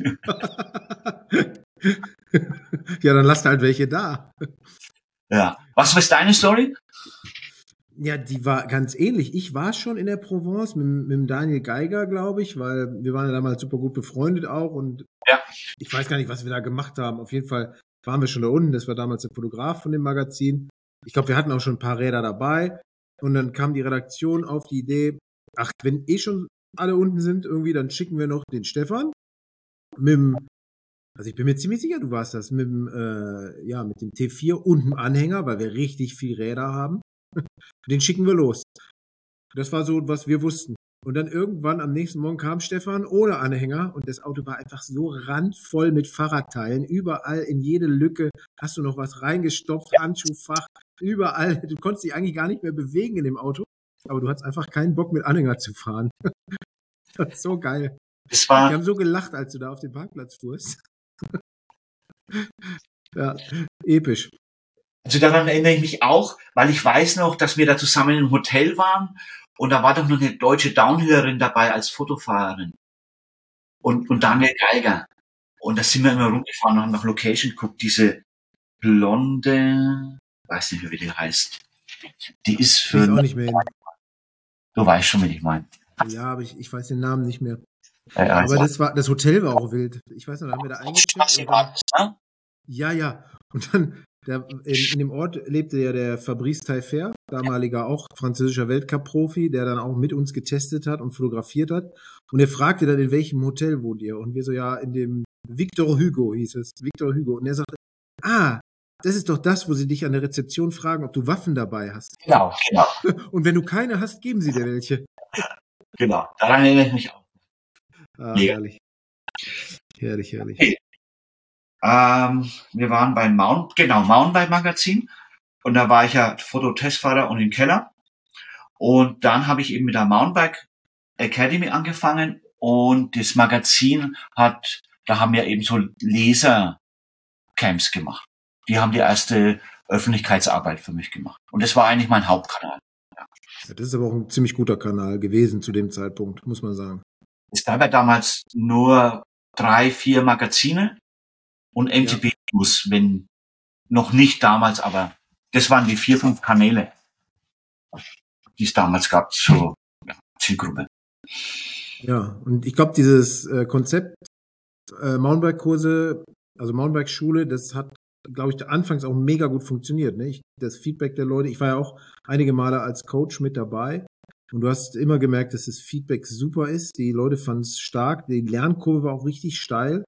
Ja, dann lasst halt welche da. Ja. Was ist deine Story? Ja, die war ganz ähnlich. Ich war schon in der Provence mit dem Daniel Geiger, glaube ich, weil wir waren ja damals super gut befreundet auch und Ja. ich weiß gar nicht, was wir da gemacht haben. Auf jeden Fall waren wir schon da unten. Das war damals der Fotograf von dem Magazin. Ich glaube, wir hatten auch schon ein paar Räder dabei und dann kam die Redaktion auf die Idee, ach, wenn schon alle unten sind irgendwie, dann schicken wir noch den Stefan mit dem, also ich bin mir ziemlich sicher, du warst das, mit dem T4 und dem Anhänger, weil wir richtig viel Räder haben. Den schicken wir los. Das war so, was wir wussten. Und dann irgendwann am nächsten Morgen kam Stefan ohne Anhänger und das Auto war einfach so randvoll mit Fahrradteilen. Überall in jede Lücke hast du noch was reingestopft, Handschuhfach, überall. Du konntest dich eigentlich gar nicht mehr bewegen in dem Auto, aber du hattest einfach keinen Bock mit Anhänger zu fahren. Das ist so geil. Wir haben so gelacht, als du da auf den Parkplatz fuhrst. Ja, episch. Also daran erinnere ich mich auch, weil ich weiß noch, dass wir da zusammen im Hotel waren und da war doch noch eine deutsche Downhillerin dabei als Fotofahrerin und Daniel Geiger. Und da sind wir immer rumgefahren und haben nach Location geguckt, diese blonde, weiß nicht mehr, wie die heißt. Die ist für... Ich weiß auch nicht mehr. Du weißt schon, wie ich meine. Ja, aber ich weiß den Namen nicht mehr. Ja, aber das Hotel war auch wild. Ich weiß noch, da haben wir da eingecheckt. Ja. Und dann, in dem Ort lebte ja der Fabrice Taillefer, damaliger auch französischer Weltcup-Profi, der dann auch mit uns getestet hat und fotografiert hat. Und er fragte dann, in welchem Hotel wohnt ihr? Und wir so, ja, in dem Victor Hugo hieß es. Victor Hugo. Und er sagte, das ist doch das, wo sie dich an der Rezeption fragen, ob du Waffen dabei hast. Genau. Und wenn du keine hast, geben sie dir welche. Genau, daran erinnere ich mich auch. Herrlich. Herrlich. Okay. Wir waren beim Mountainbike-Magazin und da war ich ja Fototestfahrer und im Keller und dann habe ich eben mit der Mountainbike Academy angefangen und das Magazin da haben wir eben so Lesercamps gemacht. Die haben die erste Öffentlichkeitsarbeit für mich gemacht und das war eigentlich mein Hauptkanal. Ja, das ist aber auch ein ziemlich guter Kanal gewesen zu dem Zeitpunkt, muss man sagen. Es gab ja damals nur 3-4 Magazine und MTB News, wenn noch nicht damals, aber das waren die 4-5 Kanäle, die es damals gab zur Zielgruppe. Ja, und ich glaube, dieses Konzept Mountainbike-Kurse, also Mountainbike-Schule, das hat, glaube ich, anfangs auch mega gut funktioniert. Ne? Das Feedback der Leute, ich war ja auch einige Male als Coach mit dabei und du hast immer gemerkt, dass das Feedback super ist. Die Leute fanden es stark, die Lernkurve war auch richtig steil.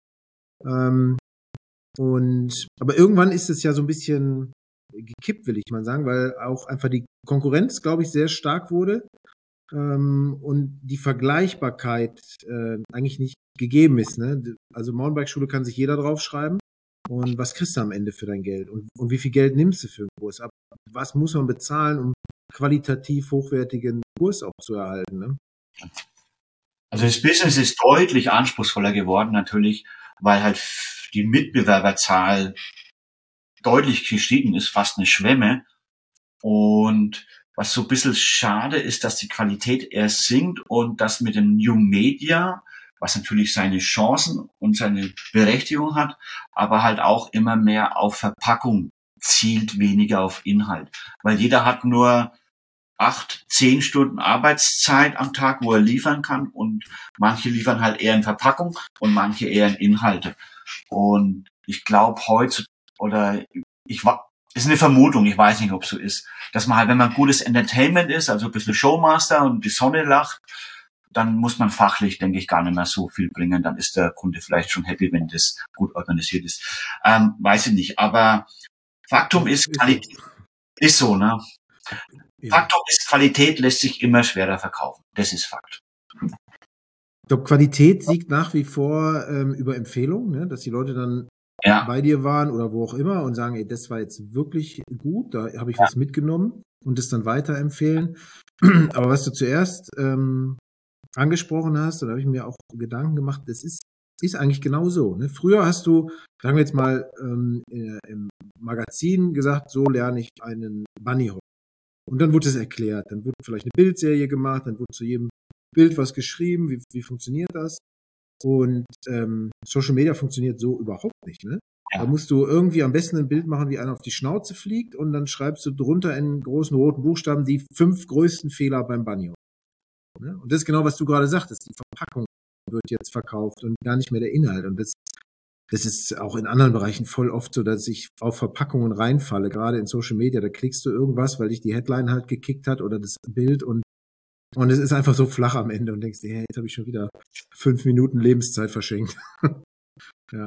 Aber irgendwann ist es ja so ein bisschen gekippt, will ich mal sagen, weil auch einfach die Konkurrenz, glaube ich, sehr stark wurde und die Vergleichbarkeit eigentlich nicht gegeben ist. Ne? Also Mountainbike-Schule kann sich jeder draufschreiben und was kriegst du am Ende für dein Geld und wie viel Geld nimmst du für einen Kurs? Was muss man bezahlen, um qualitativ hochwertigen Kurs auch zu erhalten? Ne? Also das Business ist deutlich anspruchsvoller geworden natürlich, weil halt die Mitbewerberzahl deutlich gestiegen ist, fast eine Schwemme. Und was so ein bisschen schade ist, dass die Qualität erst sinkt und dass mit dem New Media, was natürlich seine Chancen und seine Berechtigung hat, aber halt auch immer mehr auf Verpackung zielt, weniger auf Inhalt. Weil jeder hat nur 8-10 Stunden Arbeitszeit am Tag, wo er liefern kann und manche liefern halt eher in Verpackung und manche eher in Inhalte. Und ich glaube ist eine Vermutung, ich weiß nicht, ob es so ist, dass man halt, wenn man gutes Entertainment ist, also ein bisschen Showmaster und die Sonne lacht, dann muss man fachlich, denke ich, gar nicht mehr so viel bringen. Dann ist der Kunde vielleicht schon happy, wenn das gut organisiert ist. Weiß ich nicht, aber Faktum ist, Qualität ist so, ne? Ja. Faktum ist, Qualität lässt sich immer schwerer verkaufen. Das ist Fakt. Ich glaube, Qualität siegt nach wie vor über Empfehlung, ne? Dass die Leute dann bei dir waren oder wo auch immer und sagen, ey, das war jetzt wirklich gut, da habe ich was mitgenommen und das dann weiterempfehlen. Aber was du zuerst angesprochen hast, da habe ich mir auch Gedanken gemacht, das ist eigentlich genau so. Ne? Früher hast du, sagen wir jetzt mal, im Magazin gesagt, so lerne ich einen Bunny Hop. Und dann wurde es erklärt. Dann wurde vielleicht eine Bildserie gemacht, dann wurde zu jedem Bild was geschrieben, wie funktioniert das? Und Social Media funktioniert so überhaupt nicht. Ne? Da musst du irgendwie am besten ein Bild machen, wie einer auf die Schnauze fliegt und dann schreibst du drunter in großen roten Buchstaben die 5 größten Fehler beim Bunny Hop. Ne? Und das ist genau, was du gerade sagtest. Die Verpackung wird jetzt verkauft und gar nicht mehr der Inhalt. Und das ist auch in anderen Bereichen voll oft so, dass ich auf Verpackungen reinfalle, gerade in Social Media. Da klickst du irgendwas, weil dich die Headline halt gekickt hat oder das Bild und es ist einfach so flach am Ende und denkst, hey, jetzt habe ich schon wieder 5 Minuten Lebenszeit verschenkt. Ja.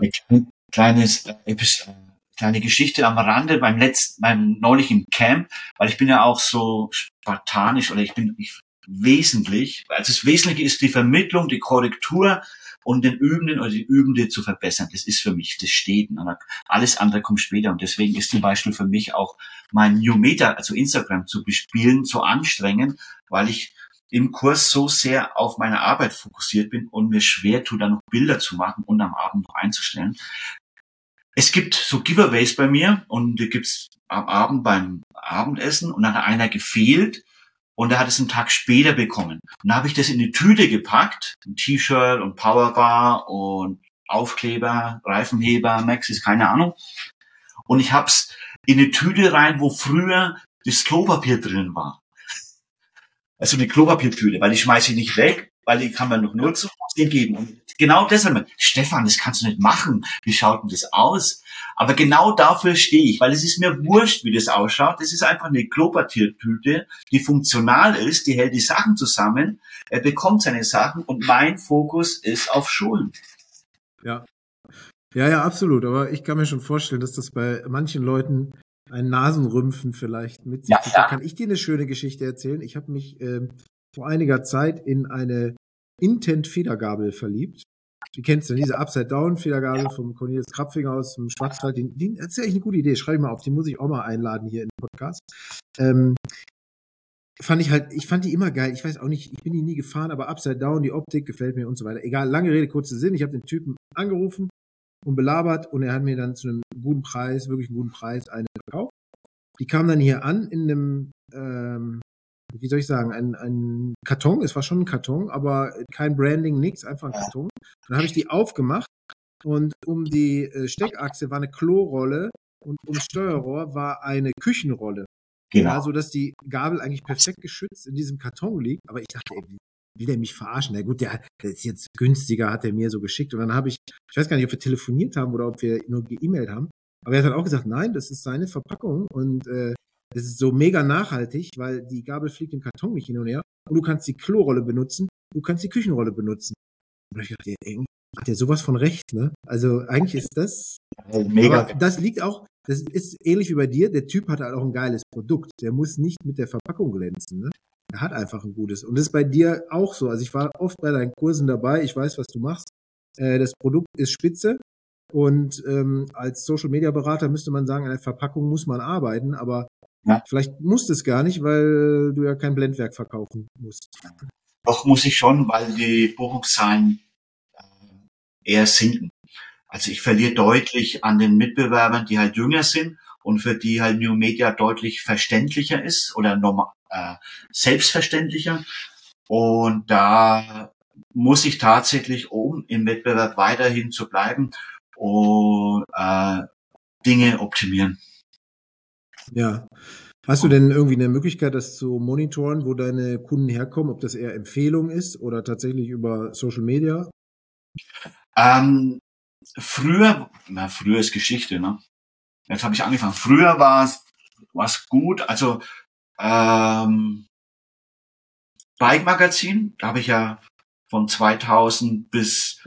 Kleine Geschichte am Rande beim neulichen Camp, weil ich bin ja auch so spartanisch oder wesentlich, also das Wesentliche ist die Vermittlung, die Korrektur und den Übenden oder die Übende zu verbessern. Das ist für mich, das steht. Alles andere kommt später und deswegen ist zum Beispiel für mich auch mein New Media, also Instagram zu bespielen, so anstrengend, weil ich im Kurs so sehr auf meine Arbeit fokussiert bin und mir schwer tue, da noch Bilder zu machen und am Abend noch einzustellen. Es gibt so Giveaways bei mir und die gibt's am Abend beim Abendessen und dann hat einer gefehlt und er hat es einen Tag später bekommen. Und dann habe ich das in die Tüte gepackt, ein T-Shirt und Powerbar und Aufkleber, Reifenheber, Maxis, keine Ahnung. Und ich hab's in eine Tüte rein, wo früher das Klopapier drin war. Also eine Klopapiertüte, weil die schmeiße ich nicht weg, weil die kann man noch nutzen und dem geben. Und genau deshalb, Stefan, das kannst du nicht machen. Wie schaut denn das aus? Aber genau dafür stehe ich, weil es ist mir wurscht, wie das ausschaut. Das ist einfach eine Klopapiertüte, die funktional ist, die hält die Sachen zusammen. Er bekommt seine Sachen und mein Fokus ist auf Schulen. Ja. Ja, absolut. Aber ich kann mir schon vorstellen, dass das bei manchen Leuten ein Nasenrümpfen vielleicht mit sich zieht. Da kann ich dir eine schöne Geschichte erzählen. Ich habe mich vor einiger Zeit in eine Intent-Federgabel verliebt. Du kennst ja diese Upside-Down-Federgabel vom Cornelis Krapfinger aus dem Schwarzwald. Das ist ja echt eine gute Idee. Schreibe ich mal auf. Die muss ich auch mal einladen hier in den Podcast. Ich fand die immer geil. Ich weiß auch nicht, ich bin die nie gefahren, aber Upside Down, die Optik gefällt mir und so weiter. Egal, lange Rede, kurzer Sinn. Ich habe den Typen angerufen und belabert und er hat mir dann zu einem guten Preis, wirklich einen guten Preis, eine gekauft. Die kam dann hier an in einem, wie soll ich sagen, ein Karton. Es war schon ein Karton, aber kein Branding, nix, einfach ein Karton. Dann habe ich die aufgemacht und um die Steckachse war eine Klorolle und ums Steuerrohr war eine Küchenrolle. Genau. Ja, so dass die Gabel eigentlich perfekt geschützt in diesem Karton liegt. Aber ich dachte, ey, will der mich verarschen? Na gut, der ist jetzt günstiger, hat er mir so geschickt. Und dann habe ich weiß gar nicht, ob wir telefoniert haben oder ob wir nur ge-E-Mailt haben. Aber er hat dann auch gesagt, nein, das ist seine Verpackung und das ist so mega nachhaltig, weil die Gabel fliegt im Karton nicht hin und her. Und du kannst die Klorolle benutzen, du kannst die Küchenrolle benutzen. Und ich dachte, irgendwie hat der sowas von recht, ne? Also eigentlich ist das mega. Aber das liegt auch, das ist ähnlich wie bei dir, der Typ hat halt auch ein geiles Produkt. Der muss nicht mit der Verpackung glänzen, ne? Er hat einfach ein gutes. Und das ist bei dir auch so. Also ich war oft bei deinen Kursen dabei, ich weiß, was du machst. Das Produkt ist spitze. Und als Social-Media-Berater müsste man sagen, an der Verpackung muss man arbeiten, aber vielleicht musst du es gar nicht, weil du ja kein Blendwerk verkaufen musst. Doch muss ich schon, weil die Buchungszahlen eher sinken. Also ich verliere deutlich an den Mitbewerbern, die halt jünger sind und für die halt New Media deutlich verständlicher ist oder selbstverständlicher. Und da muss ich tatsächlich, um im Wettbewerb weiterhin zu bleiben, und Dinge optimieren. Ja. Hast du denn irgendwie eine Möglichkeit, das zu monitoren, wo deine Kunden herkommen, ob das eher Empfehlung ist oder tatsächlich über Social Media? Früher ist Geschichte, ne? Jetzt habe ich angefangen. Früher war es gut, also Bike Magazin, da habe ich ja von 2000 bis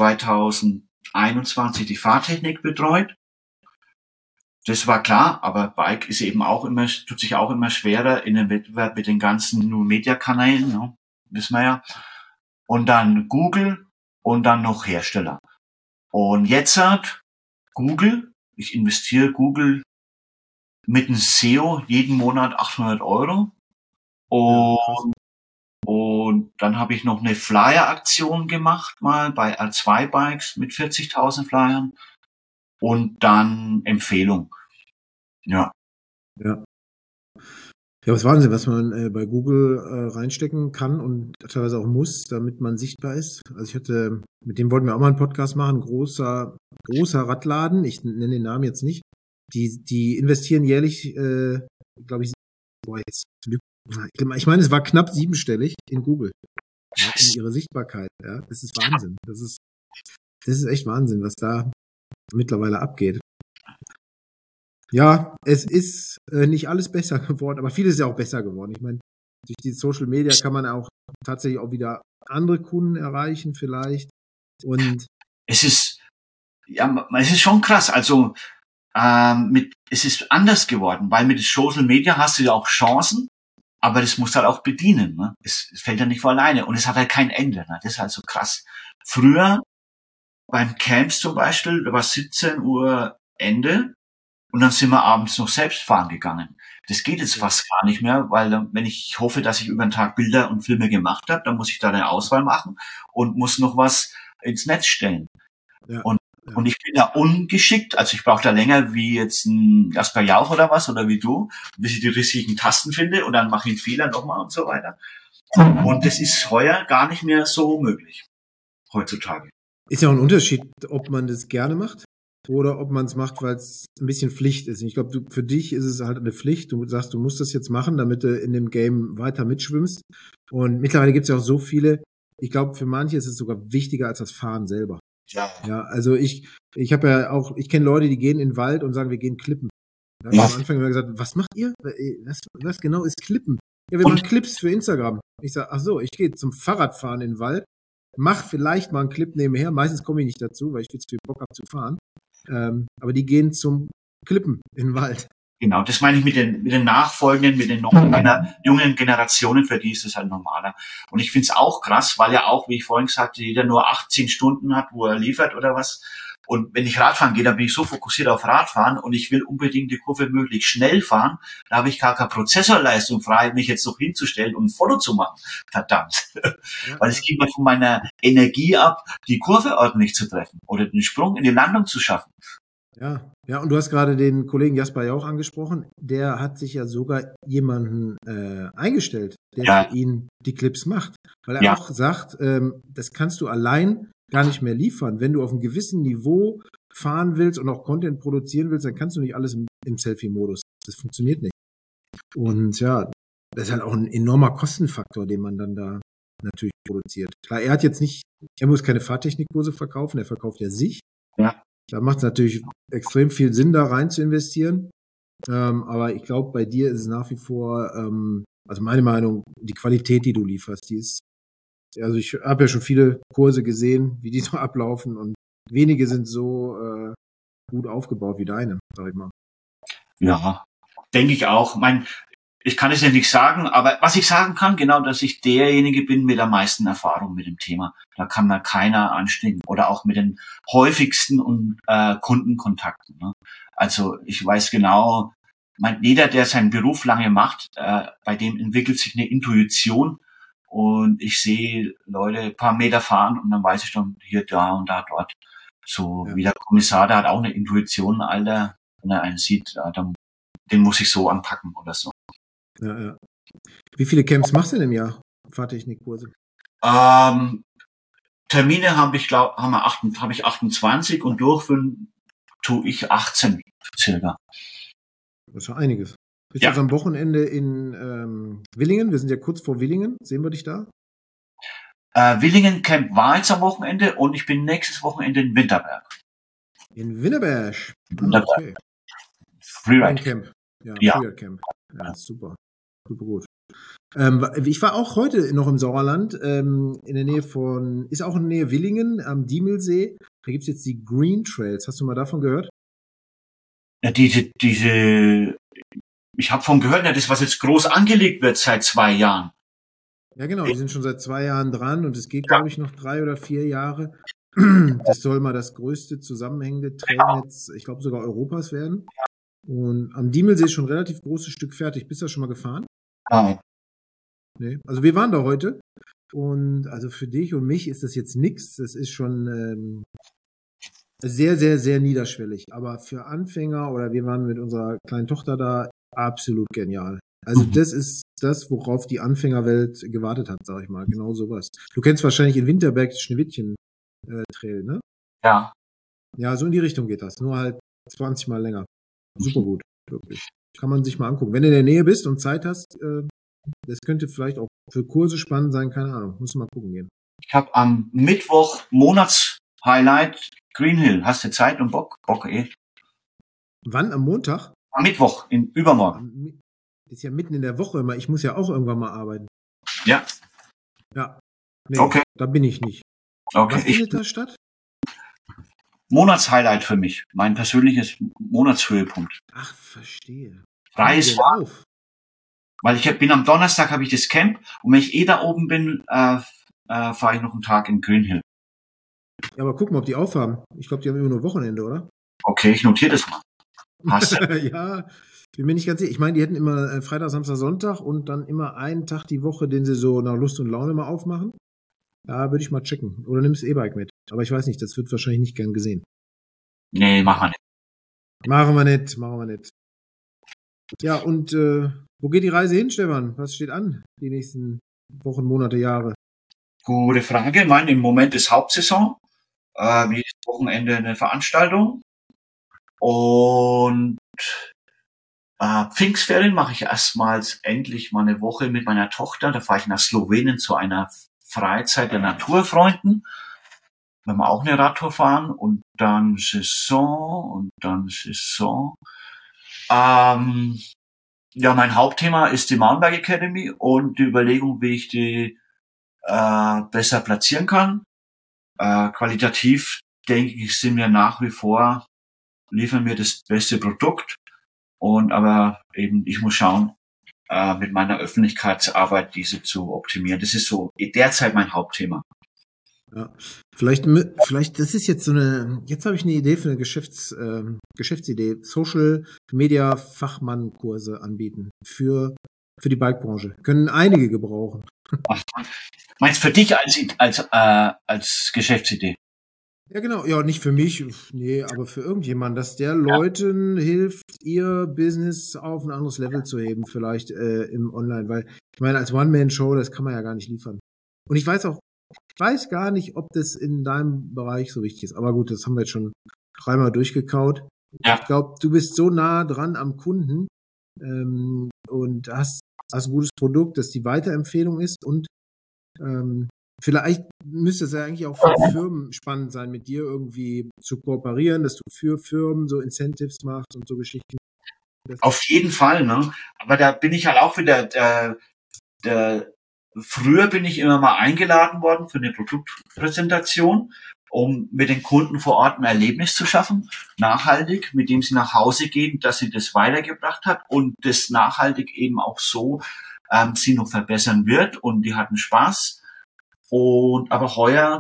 2021 die Fahrtechnik betreut. Das war klar, aber Bike ist eben tut sich auch immer schwerer in dem Wettbewerb mit den ganzen New Media Kanälen, ne? Wissen wir ja. Und dann Google und dann noch Hersteller. Und jetzt hat Google, ich investiere Google mit einem SEO jeden Monat 800 € und Und dann habe ich noch eine Flyer-Aktion gemacht, mal bei R2 Bikes mit 40.000 Flyern. Und dann Empfehlung. Ja. Ja. Ja, was Wahnsinn, was man bei Google reinstecken kann und teilweise auch muss, damit man sichtbar ist. Also mit dem wollten wir auch mal einen Podcast machen, großer Radladen, ich nenne den Namen jetzt nicht, die investieren jährlich, glaube ich, ich meine, es war knapp 7-stellig in Google, ja, in ihre Sichtbarkeit. Ja, das ist Wahnsinn. Das ist echt Wahnsinn, was da mittlerweile abgeht. Ja, es ist nicht alles besser geworden, aber vieles ist ja auch besser geworden. Ich meine, durch die Social Media kann man auch tatsächlich auch wieder andere Kunden erreichen vielleicht. Und es ist schon krass. Also es ist anders geworden, weil mit Social Media hast du ja auch Chancen, aber das musst du halt auch bedienen. Ne? Es fällt ja nicht von alleine und es hat halt kein Ende. Ne? Das ist halt so krass. Früher beim Camps zum Beispiel, da war 17 Uhr Ende. Und dann sind wir abends noch selbst fahren gegangen. Das geht jetzt fast gar nicht mehr, weil dann, wenn ich hoffe, dass ich über den Tag Bilder und Filme gemacht habe, dann muss ich da eine Auswahl machen und muss noch was ins Netz stellen. Ja, und ich bin da ungeschickt, also ich brauche da länger wie jetzt ein Jasper Jauch oder was, oder wie du, bis ich die richtigen Tasten finde und dann mache ich einen Fehler nochmal und so weiter. Und das ist heuer gar nicht mehr so möglich, heutzutage. Ist ja auch ein Unterschied, ob man das gerne macht oder ob man es macht, weil es ein bisschen Pflicht ist. Ich glaube, für dich ist es halt eine Pflicht. Du sagst, du musst das jetzt machen, damit du in dem Game weiter mitschwimmst. Und mittlerweile gibt es ja auch so viele. Ich glaube, für manche ist es sogar wichtiger als das Fahren selber. Ja, also ich kenne Leute, die gehen in den Wald und sagen, wir gehen klippen. Da habe ich am Anfang immer gesagt, was macht ihr? Was genau ist Klippen? Ja, wir machen Clips für Instagram. Ich sage, ach so, ich gehe zum Fahrradfahren in den Wald, mach vielleicht mal einen Clip nebenher. Meistens komme ich nicht dazu, weil ich viel zu viel Bock habe zu fahren. Aber die gehen zum Klippen in den Wald. Genau, das meine ich mit den nachfolgenden, mit den noch jungen Generationen, für die ist das halt normaler. Und ich finde es auch krass, weil ja auch, wie ich vorhin gesagt habe, jeder nur 18 Stunden hat, wo er liefert oder was. Und wenn ich Radfahren gehe, dann bin ich so fokussiert auf Radfahren und ich will unbedingt die Kurve möglichst schnell fahren. Da habe ich gar keine Prozessorleistung frei, mich jetzt noch hinzustellen und ein Foto zu machen. Verdammt. Ja. Weil es geht mir von meiner Energie ab, die Kurve ordentlich zu treffen oder den Sprung in die Landung zu schaffen. Ja, und du hast gerade den Kollegen Jasper Jauch angesprochen. Der hat sich ja sogar jemanden eingestellt, der für ihn die Clips macht. Weil er auch sagt, das kannst du allein gar nicht mehr liefern. Wenn du auf einem gewissen Niveau fahren willst und auch Content produzieren willst, dann kannst du nicht alles im Selfie-Modus. Das funktioniert nicht. Und ja, das ist halt auch ein enormer Kostenfaktor, den man dann da natürlich produziert. Klar, er muss keine Fahrtechnikkurse verkaufen, er verkauft ja sich. Ja. Da macht es natürlich extrem viel Sinn, da rein zu investieren. Aber ich glaube, bei dir ist es nach wie vor, also meine Meinung, die Qualität, die du lieferst, die ist, also ich habe ja schon viele Kurse gesehen, wie die so ablaufen und wenige sind so gut aufgebaut wie deine, sag ich mal. Ja, denke ich auch. Ich kann es ja nicht sagen, aber was ich sagen kann, genau, dass ich derjenige bin mit der meisten Erfahrung mit dem Thema. Da kann mir keiner anstehen oder auch mit den häufigsten Kundenkontakten. Ne? Also ich weiß genau, jeder, der seinen Beruf lange macht, bei dem entwickelt sich eine Intuition und ich sehe Leute ein paar Meter fahren und dann weiß ich schon hier, da und da, dort. So wie der Kommissar, der hat auch eine Intuition, Alter, wenn er einen sieht, den muss ich so anpacken oder so. Ja. Wie viele Camps machst du denn im Jahr? Fahrtechnikkurse? Termine habe ich 28 und durchführen tue ich 18 circa. Das ist ja einiges. Bist du jetzt am Wochenende in Willingen? Wir sind ja kurz vor Willingen. Sehen wir dich da? Willingen Camp war jetzt am Wochenende und ich bin nächstes Wochenende in Winterberg. In Winterberg? Okay. Freeride Camp. Ja. Freeride Camp. Ja, super. Super gut. Ich war auch heute noch im Sauerland, in der Nähe ist auch in der Nähe Willingen, am Diemelsee. Da gibt's jetzt die Green Trails. Hast du mal davon gehört? Ja, ich habe von gehört, das, was jetzt groß angelegt wird seit 2 Jahren. Ja, genau, die sind schon seit 2 Jahren dran und es geht, glaube ich, noch 3 oder 4 Jahre. Das soll mal das größte zusammenhängende Trailnetz, ich glaube sogar Europas werden. Und am Diemelsee ist schon ein relativ großes Stück fertig. Bist du da schon mal gefahren? Nein. Nee. Also wir waren da heute. Und also für dich und mich ist das jetzt nix. Das ist schon sehr, sehr, sehr niederschwellig. Aber für Anfänger oder wir waren mit unserer kleinen Tochter da absolut genial. Also das ist das, worauf die Anfängerwelt gewartet hat, sag ich mal. Genau sowas. Du kennst wahrscheinlich in Winterberg das Schneewittchen-Trail, ne? Ja. Ja, so in die Richtung geht das. Nur halt 20 Mal länger. Super gut, wirklich. Kann man sich mal angucken. Wenn du in der Nähe bist und Zeit hast, das könnte vielleicht auch für Kurse spannend sein, keine Ahnung. Muss mal gucken gehen. Ich habe am Mittwoch Monatshighlight Green Hill. Hast du Zeit und Bock? Bock eh. Wann? Am Montag? Am Mittwoch, übermorgen. Ist ja mitten in der Woche immer. Ich muss ja auch irgendwann mal arbeiten. Ja. Ja. Nee, Okay. da bin ich nicht. Okay. Was findet da statt? Monatshighlight für mich. Mein persönliches Monatshöhepunkt. Ach, verstehe. Freies auf. Weil bin am Donnerstag habe ich das Camp und wenn ich da oben bin, fahre ich noch einen Tag in Green Hill. Ja, aber guck mal, ob die aufhaben. Ich glaube, die haben immer nur Wochenende, oder? Okay, ich notiere das mal. Hast du? Ja, bin mir nicht ganz sicher. Ich meine, die hätten immer Freitag, Samstag, Sonntag und dann immer einen Tag die Woche, den sie so nach Lust und Laune mal aufmachen. Da würde ich mal checken. Oder nimmst E-Bike mit. Aber ich weiß nicht, das wird wahrscheinlich nicht gern gesehen. Nee, machen wir nicht. Machen wir nicht. Ja, und wo geht die Reise hin, Stefan? Was steht an die nächsten Wochen, Monate, Jahre? Gute Frage. Ich meine, im Moment ist Hauptsaison. Jedes Wochenende eine Veranstaltung. Und Pfingstferien mache ich erstmals endlich mal eine Woche mit meiner Tochter. Da fahre ich nach Slowenien zu einer Freizeit der Naturfreunden. Wenn wir auch eine Radtour fahren und dann Saison. Ja, mein Hauptthema ist die Mountainbike Academy und die Überlegung, wie ich die besser platzieren kann. Qualitativ, denke ich, sind wir nach wie vor, liefern wir das beste Produkt. Aber eben, ich muss schauen, mit meiner Öffentlichkeitsarbeit diese zu optimieren. Das ist so derzeit mein Hauptthema. Ja, vielleicht, das ist jetzt jetzt habe ich eine Idee für eine Geschäftsidee. Social Media Fachmann-Kurse anbieten für die Bike-Branche. Können einige gebrauchen. Meinst du für dich als Geschäftsidee? Ja, genau. Ja, nicht für mich, nee, aber für irgendjemanden, dass der Leuten hilft, ihr Business auf ein anderes Level zu heben, vielleicht im Online. Weil, ich meine, als One-Man-Show, das kann man ja gar nicht liefern. Und ich weiß gar nicht, ob das in deinem Bereich so wichtig ist. Aber gut, das haben wir jetzt schon dreimal durchgekaut. Ja. Ich glaube, du bist so nah dran am Kunden und hast ein gutes Produkt, das die Weiterempfehlung ist. Und vielleicht müsste es ja eigentlich auch für Firmen spannend sein, mit dir irgendwie zu kooperieren, dass du für Firmen so Incentives machst und so Geschichten. Auf jeden Fall, ne? Aber da bin ich halt auch wieder früher bin ich immer mal eingeladen worden für eine Produktpräsentation, um mit den Kunden vor Ort ein Erlebnis zu schaffen, nachhaltig, mit dem sie nach Hause gehen, dass sie das weitergebracht hat und das nachhaltig eben auch so sie noch verbessern wird und die hatten Spaß. Aber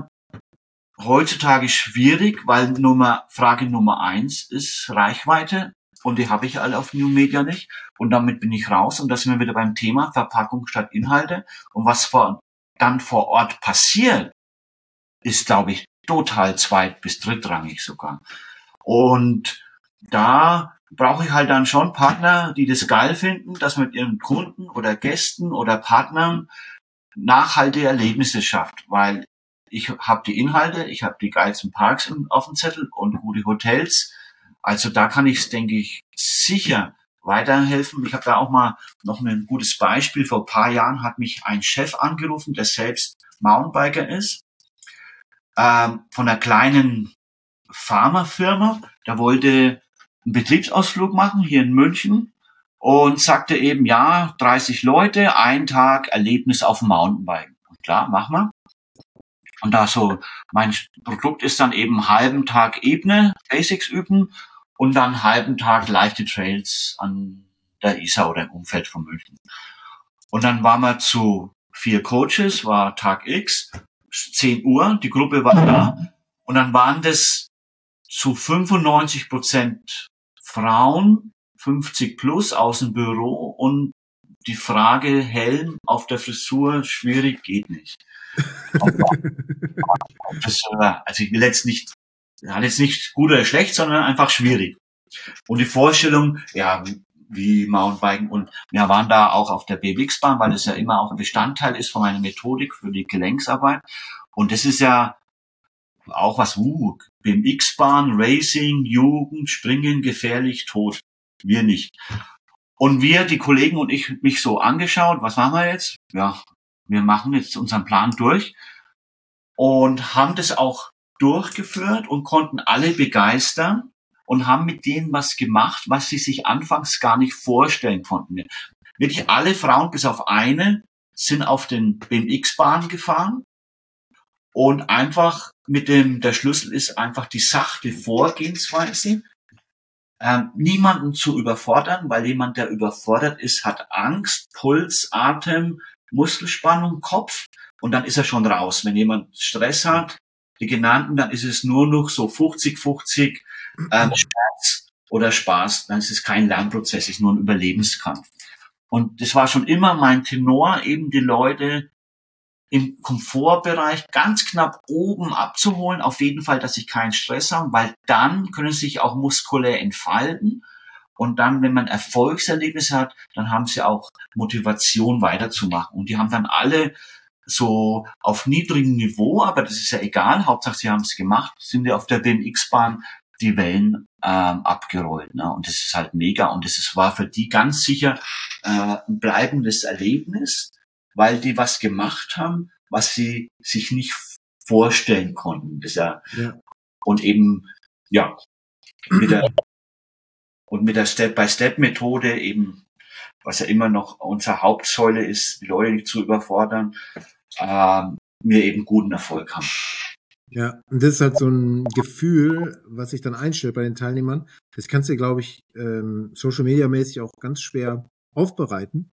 heutzutage schwierig, weil Frage Nummer 1 ist Reichweite. Und die habe ich alle auf New Media nicht. Und damit bin ich raus. Und da sind wir wieder beim Thema Verpackung statt Inhalte. Und was dann vor Ort passiert, ist, glaube ich, total zweit- bis drittrangig sogar. Und da brauche ich halt dann schon Partner, die das geil finden, dass man mit ihren Kunden oder Gästen oder Partnern nachhaltige Erlebnisse schafft. Weil ich habe die Inhalte, ich habe die geilsten Parks auf dem Zettel und gute Hotels. Also da kann ich, denke ich, sicher weiterhelfen. Ich habe da auch mal noch ein gutes Beispiel. Vor ein paar Jahren hat mich ein Chef angerufen, der selbst Mountainbiker ist, von einer kleinen Pharmafirma. Der wollte einen Betriebsausflug machen hier in München und sagte eben, ja, 30 Leute, einen Tag Erlebnis auf dem Mountainbike. Und klar, machen wir. Und da so, mein Produkt ist dann eben einen halben Tag Ebene, Basics üben und dann einen halben Tag leichte Trails an der Isar oder im Umfeld von München. Und dann waren wir zu 4 Coaches, war Tag X, 10 Uhr, die Gruppe war da. Und dann waren das zu 95% Frauen, 50 plus aus dem Büro und die Frage, Helm auf der Frisur, schwierig, geht nicht. Das, also ich will jetzt nicht, hat jetzt nicht gut oder schlecht, sondern einfach schwierig. Und die Vorstellung, ja, wie Mountainbiken, und wir waren da auch auf der BMX-Bahn, weil das ja immer auch ein Bestandteil ist von meiner Methodik für die Gelenksarbeit. Und das ist ja auch was, BMX-Bahn, Racing, Jugend, Springen, gefährlich, tot. Wir nicht. Und wir, die Kollegen und ich, mich so angeschaut, was machen wir jetzt? Ja, wir machen jetzt unseren Plan durch und haben das auch durchgeführt und konnten alle begeistern und haben mit denen was gemacht, was sie sich anfangs gar nicht vorstellen konnten. Wirklich alle Frauen bis auf eine sind auf den BMX-Bahnen gefahren und einfach der Schlüssel ist einfach die sachte Vorgehensweise, niemanden zu überfordern, weil jemand, der überfordert ist, hat Angst, Puls, Atem, Muskelspannung, Kopf, und dann ist er schon raus. Wenn jemand Stress hat, die genannten, dann ist es nur noch so 50-50 Schmerz oder Spaß, dann ist es kein Lernprozess, es ist nur ein Überlebenskampf. Und das war schon immer mein Tenor, eben die Leute im Komfortbereich ganz knapp oben abzuholen, auf jeden Fall, dass sie keinen Stress haben, weil dann können sie sich auch muskulär entfalten. Und dann, wenn man Erfolgserlebnisse hat, dann haben sie auch Motivation weiterzumachen. Und die haben dann alle so auf niedrigem Niveau, aber das ist ja egal, Hauptsache sie haben es gemacht, sind ja auf der BMX-Bahn die Wellen abgerollt. Ne? Und das ist halt mega. Und war für die ganz sicher ein bleibendes Erlebnis, weil die was gemacht haben, was sie sich nicht vorstellen konnten. Das ja. Und eben, ja, mit der Step-by-Step-Methode eben, was ja immer noch unsere Hauptsäule ist, die Leute nicht zu überfordern, wir eben guten Erfolg haben. Ja, und das ist halt so ein Gefühl, was sich dann einstellt bei den Teilnehmern. Das kannst du, glaube ich, Social-Media-mäßig auch ganz schwer aufbereiten.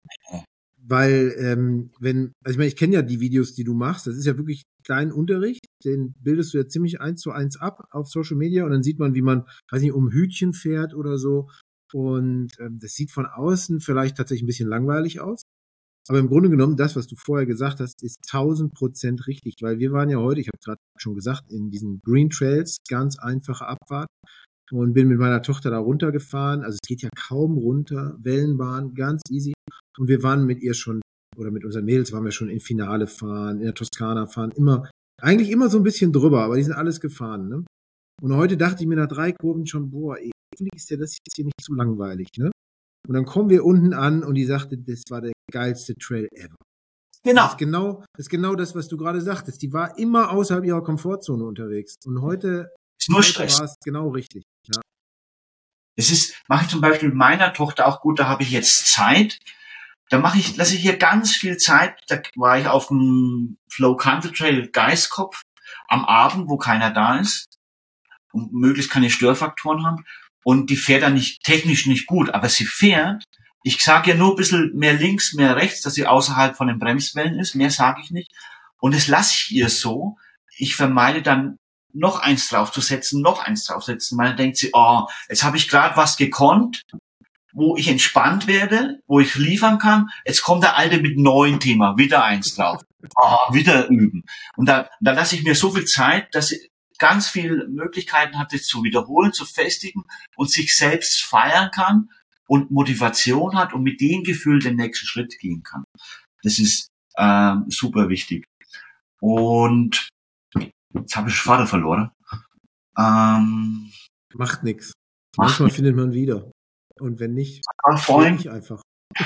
Weil, also ich kenne ja die Videos, die du machst, das ist ja wirklich dein Unterricht, den bildest du ja ziemlich 1:1 ab auf Social Media und dann sieht man, wie man, weiß nicht, um Hütchen fährt oder so. Und das sieht von außen vielleicht tatsächlich ein bisschen langweilig aus. Aber im Grunde genommen, das, was du vorher gesagt hast, ist 1000% richtig, weil wir waren ja heute, ich habe gerade schon gesagt, in diesen Green Trails, ganz einfache Abfahrt und bin mit meiner Tochter da runtergefahren. Also es geht ja kaum runter, Wellenbahn, ganz easy. Und wir waren mit ihr schon, oder mit unseren Mädels waren wir schon in Finale fahren, in der Toskana fahren, eigentlich immer so ein bisschen drüber, aber die sind alles gefahren, ne? Und heute dachte ich mir nach 3 Kurven schon, boah, ey, irgendwie ist ja das jetzt hier nicht so langweilig, ne? Und dann kommen wir unten an und die sagte, das war der geilste Trail ever. Genau. Das ist genau das, was du gerade sagtest. Die war immer außerhalb ihrer Komfortzone unterwegs. Und heute war es genau richtig. Ja. Mache ich zum Beispiel mit meiner Tochter auch gut, da habe ich jetzt Zeit. Da lasse ich hier ganz viel Zeit. Da war ich auf dem Flow Country Trail Geiskopf am Abend, wo keiner da ist und möglichst keine Störfaktoren haben. Und die fährt dann technisch nicht gut, aber sie fährt. Ich sage ja nur ein bisschen mehr links, mehr rechts, dass sie außerhalb von den Bremswellen ist. Mehr sage ich nicht. Und das lasse ich ihr so. Ich vermeide dann noch eins draufzusetzen, weil dann denkt sie, oh, jetzt habe ich gerade was gekonnt, wo ich entspannt werde, wo ich liefern kann. Jetzt kommt der Alte mit neuen Thema, wieder eins drauf. Wieder üben. Und da lasse ich mir so viel Zeit, dass sie ganz viele Möglichkeiten hat, das zu wiederholen, zu festigen und sich selbst feiern kann und Motivation hat und mit dem Gefühl den nächsten Schritt gehen kann. Das ist super wichtig. Und jetzt habe ich den Vater verloren. Macht nichts. Manchmal findet man wieder. Und wenn nicht, vorhin einfach.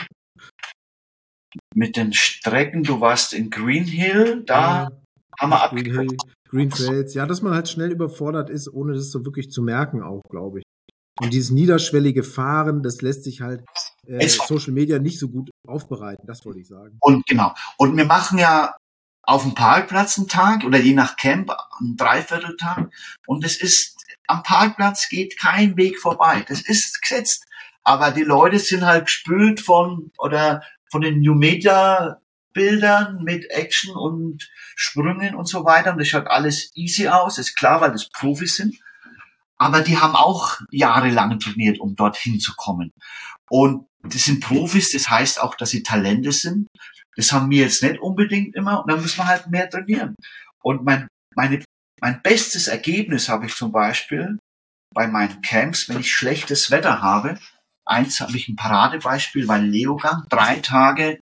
Mit den Strecken, du warst in Green Hill, da haben wir abgekriegt. Green Trails, ja, dass man halt schnell überfordert ist, ohne das so wirklich zu merken auch, glaube ich. Und dieses niederschwellige Fahren, das lässt sich halt Social Media nicht so gut aufbereiten, das wollte ich sagen. Und genau. Und wir machen ja auf dem Parkplatz einen Tag oder je nach Camp einen Dreivierteltag. Und am Parkplatz geht kein Weg vorbei. Das ist gesetzt. Aber die Leute sind halt gespült von den New Media Bildern mit Action und Sprüngen und so weiter. Und das schaut alles easy aus. Ist klar, weil das Profis sind. Aber die haben auch jahrelang trainiert, um dorthin zu kommen. Und das sind Profis, das heißt auch, dass sie Talente sind. Das haben wir jetzt nicht unbedingt immer und dann müssen wir halt mehr trainieren. Und mein bestes Ergebnis habe ich zum Beispiel bei meinen Camps, wenn ich schlechtes Wetter habe. Eins habe ich ein Paradebeispiel bei Leogang, 3 Tage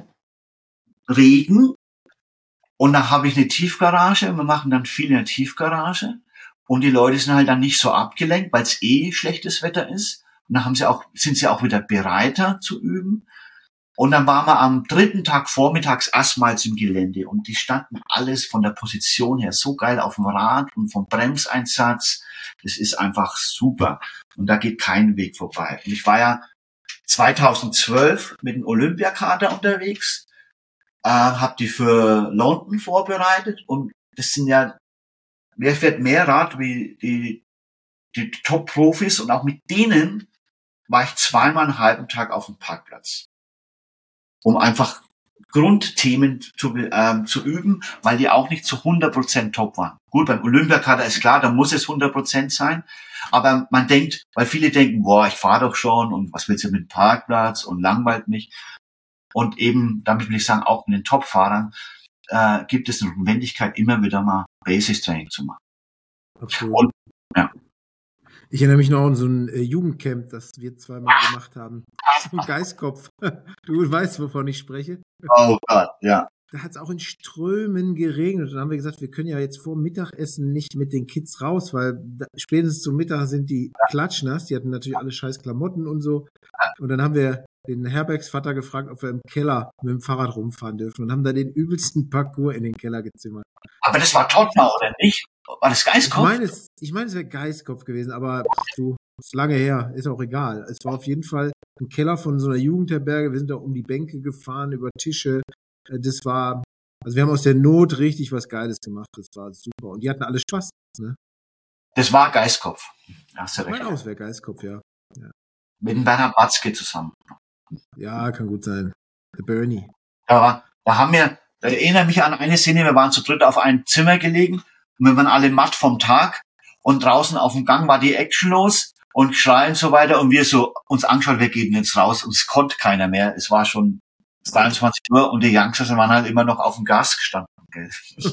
Regen und da habe ich eine Tiefgarage und wir machen dann viel in der Tiefgarage und die Leute sind halt dann nicht so abgelenkt, weil es schlechtes Wetter ist und dann sind sie auch wieder bereiter zu üben. Und dann waren wir am 3. Tag vormittags erstmals im Gelände und die standen alles von der Position her so geil auf dem Rad und vom Bremseinsatz. Das ist einfach super und da geht kein Weg vorbei. Und ich war ja 2012 mit dem Olympiakader unterwegs, habe die für London vorbereitet und das sind ja, wer fährt mehr Rad wie die Top-Profis und auch mit denen war ich zweimal einen halben Tag auf dem Parkplatz, um einfach Grundthemen zu üben, weil die auch nicht zu 100% top waren. Gut, beim Olympiakader ist klar, da muss es 100% sein, aber man denkt, weil viele denken, boah, ich fahre doch schon und was willst du mit dem Parkplatz und langweilt mich. Und eben, damit will ich sagen, auch mit den Top-Fahrern gibt es eine Notwendigkeit, immer wieder mal Basics-Training zu machen. Absolut. Und, ja. Ich erinnere mich noch an so ein Jugendcamp, das wir zweimal gemacht haben. So ein Geistkopf. Du weißt, wovon ich spreche. Oh Gott, ja. Da hat es auch in Strömen geregnet. Und dann haben wir gesagt, wir können ja jetzt vor Mittagessen nicht mit den Kids raus, weil spätestens zum Mittag sind die klatschnass. Die hatten natürlich alle scheiß Klamotten und so. Und dann haben wir den Herbergsvater gefragt, ob wir im Keller mit dem Fahrrad rumfahren dürfen und haben da den übelsten Parcours in den Keller gezimmert. Aber das war Tottenham, oder nicht? War das Geistkopf? Ich meine, es wäre Geistkopf gewesen, aber du, ist lange her, ist auch egal. Es war auf jeden Fall ein Keller von so einer Jugendherberge. Wir sind da um die Bänke gefahren, über Tische. Das war, also wir haben aus der Not richtig was Geiles gemacht. Das war super. Und die hatten alle Spaß, ne? Das war Geistkopf. Hast du recht. Mein Haus wäre Geistkopf, ja. Mit dem Bernhard Batzke zusammen. Ja, kann gut sein. The Bernie. Da erinnere mich an eine Szene, wir waren zu dritt auf einem Zimmer gelegen und wir waren alle matt vom Tag und draußen auf dem Gang war die Action los und schreien und so weiter und wir so uns angeschaut, wir gehen jetzt raus und es konnte keiner mehr. Es war schon 23 Uhr und die Youngsters waren halt immer noch auf dem Gas gestanden. Gell?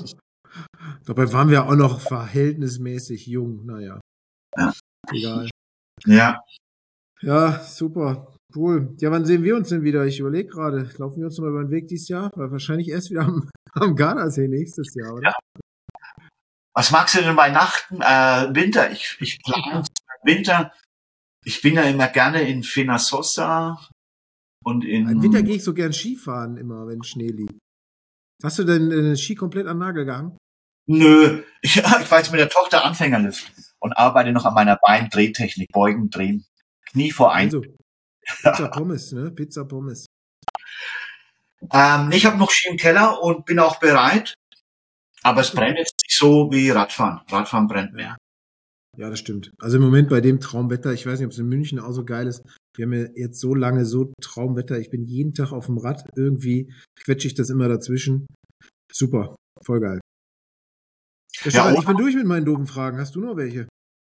Dabei waren wir auch noch verhältnismäßig jung, naja. Ja. Egal. Ja. Ja, super. Cool. Ja, wann sehen wir uns denn wieder? Ich überlege gerade, laufen wir uns noch mal über den Weg dieses Jahr? Weil wahrscheinlich erst wieder am Gardasee nächstes Jahr, oder? Ja. Was magst du denn Weihnachten? Winter. Ich plane Winter. Ich bin ja immer gerne in Fennasossa und Im Winter gehe ich so gern Skifahren immer, wenn Schnee liegt. Hast du denn den Ski komplett an den Nagel gehangen? Nö. Ich war jetzt mit der Tochter Anfängerlift und arbeite noch an meiner Beindrehtechnik. Beugen, drehen. Knie vor ein. Also, Pizza Pommes, ne? Pizza Pommes. Ich habe noch Ski im Keller und bin auch bereit. Aber es brennt jetzt nicht so wie Radfahren. Radfahren brennt mehr. Ja, das stimmt. Also im Moment bei dem Traumwetter, ich weiß nicht, ob es in München auch so geil ist. Wir haben ja jetzt so lange so Traumwetter. Ich bin jeden Tag auf dem Rad. Irgendwie quetsche ich das immer dazwischen. Super. Voll geil. Ja, ich bin durch mit meinen doofen Fragen. Hast du noch welche?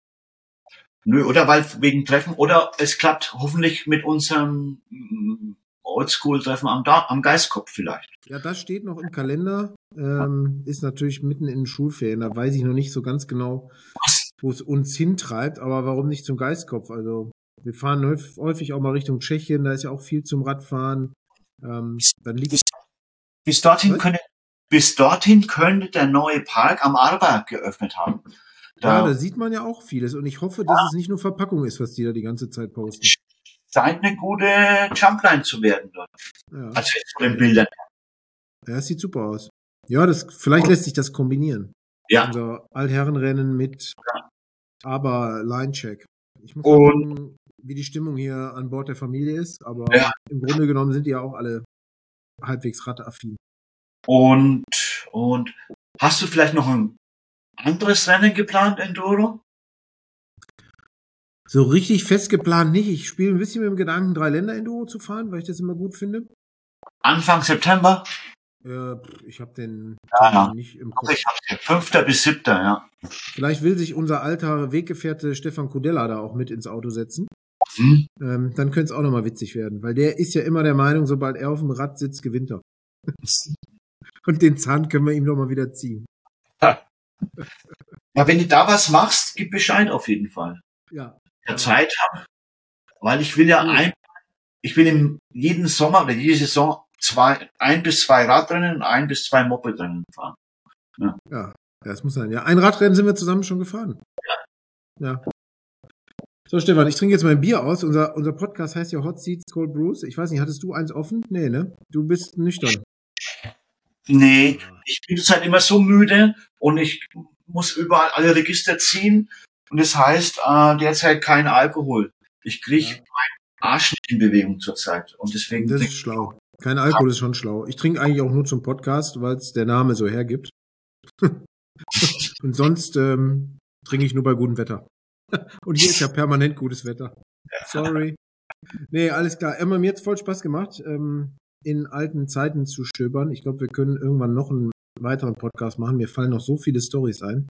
Nö, oder weil wegen Treffen, oder es klappt hoffentlich mit unserem Oldschool-Treffen am Geistkopf vielleicht. Ja, das steht noch im Kalender, ist natürlich mitten in den Schulferien, da weiß ich noch nicht so ganz genau, wo es uns hintreibt, aber warum nicht zum Geistkopf? Also wir fahren häufig auch mal Richtung Tschechien, da ist ja auch viel zum Radfahren. Dann liegt bis dorthin könnte der neue Park am Arberg geöffnet haben. Da sieht man ja auch vieles und ich hoffe, dass es nicht nur Verpackung ist, was die da die ganze Zeit posten. Scheint eine gute Jumpline zu werden dort. Ja. Also jetzt von den Bildern. Ja, es sieht super aus. Ja, vielleicht lässt sich das kombinieren. Ja. Unser Altherrenrennen mit aber Line-Check. Ich muss mal gucken, wie die Stimmung hier an Bord der Familie ist, aber im Grunde genommen sind die ja auch alle halbwegs radaffin. Und hast du vielleicht noch ein anderes Rennen geplant, Enduro? So richtig fest geplant nicht. Ich spiele ein bisschen mit dem Gedanken, 3-Länder-Enduro zu fahren, weil ich das immer gut finde. Anfang September? Ich habe den nicht im Kopf. Kopf. Ich habe den 5. bis 7. Ja. Vielleicht will sich unser alter Weggefährte Stefan Kudella da auch mit ins Auto setzen. Dann könnte es auch nochmal witzig werden, weil der ist ja immer der Meinung, sobald er auf dem Rad sitzt, gewinnt er. Und den Zahn können wir ihm doch mal wieder ziehen. Ja, wenn du da was machst, gib Bescheid auf jeden Fall. Ja. Der Zeit habe, weil ich will ja jeden Sommer oder jede Saison 1 bis 2 Radrennen und 1 bis 2 Mopedrennen fahren. Ja, das muss sein. Ja, ein Radrennen sind wir zusammen schon gefahren. Ja. So, Stefan, ich trinke jetzt mein Bier aus. Unser Podcast heißt ja Hot Seats Cold Brews. Ich weiß nicht, hattest du eins offen? Nee, ne? Du bist nüchtern. Nee, ich bin halt immer so müde und ich muss überall alle Register ziehen und das heißt derzeit kein Alkohol. Ich kriege meinen Arsch nicht in Bewegung zurzeit und deswegen. Das ist schlau. Kein Alkohol ist schon schlau. Ich trinke eigentlich auch nur zum Podcast, weil es der Name so hergibt. Und sonst trinke ich nur bei gutem Wetter. Und hier ist ja permanent gutes Wetter. Sorry. Nee, alles klar. Emma, mir hat's voll Spaß gemacht, in alten Zeiten zu stöbern. Ich glaube, wir können irgendwann noch einen weiteren Podcast machen. Mir fallen noch so viele Storys ein.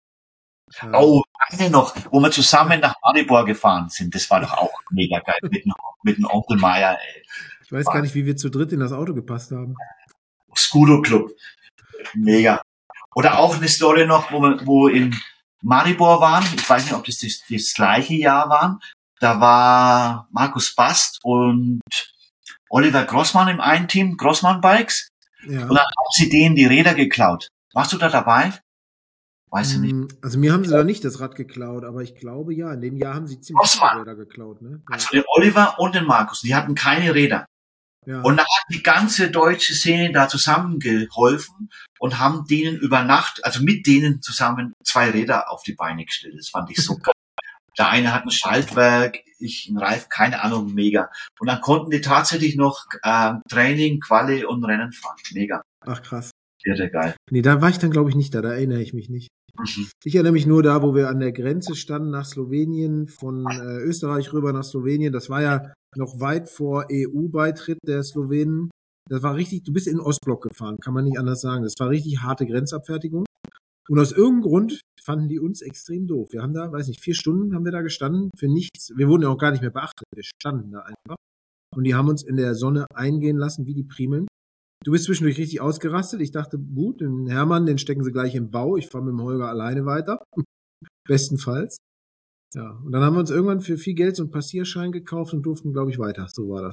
Oh, eine noch, wo wir zusammen nach Maribor gefahren sind. Das war doch auch mega geil mit dem Onkel Meier. Ey. Ich weiß gar nicht, wie wir zu dritt in das Auto gepasst haben. Scudo Club. Mega. Oder auch eine Story noch, wo in Maribor waren. Ich weiß nicht, ob das gleiche Jahr waren. Da war Markus Bast und Oliver Grossmann im einen Team, Grossmann Bikes. Ja. Und dann haben sie denen die Räder geklaut. Warst du da dabei? Weißt du nicht? Also mir haben sie da nicht das Rad geklaut, aber ich glaube ja, in dem Jahr haben sie ziemlich viele Räder geklaut. Ne? Ja. Also den Oliver und den Markus, die hatten keine Räder. Ja. Und da hat die ganze deutsche Szene da zusammengeholfen und haben denen über Nacht, also mit denen zusammen 2 Räder auf die Beine gestellt. Das fand ich so geil. Der eine hat ein Schaltwerk, ich ein Reif, keine Ahnung, mega. Und dann konnten die tatsächlich noch Training, Quali und Rennen fahren. Mega. Ach krass. Irre geil. Nee, da war ich dann glaube ich nicht da erinnere ich mich nicht. Ich erinnere mich nur da, wo wir an der Grenze standen nach Slowenien, von Österreich rüber nach Slowenien. Das war ja noch weit vor EU-Beitritt der Slowenen. Das war richtig, du bist in den Ostblock gefahren, kann man nicht anders sagen. Das war richtig harte Grenzabfertigung. Und aus irgendeinem Grund fanden die uns extrem doof. Wir haben da, weiß nicht, 4 Stunden haben wir da gestanden für nichts. Wir wurden ja auch gar nicht mehr beachtet. Wir standen da einfach. Und die haben uns in der Sonne eingehen lassen, wie die Primeln. Du bist zwischendurch richtig ausgerastet. Ich dachte, gut, den Hermann, den stecken sie gleich im Bau. Ich fahre mit dem Holger alleine weiter. Bestenfalls. Ja, und dann haben wir uns irgendwann für viel Geld so einen Passierschein gekauft und durften, glaube ich, weiter. So war das.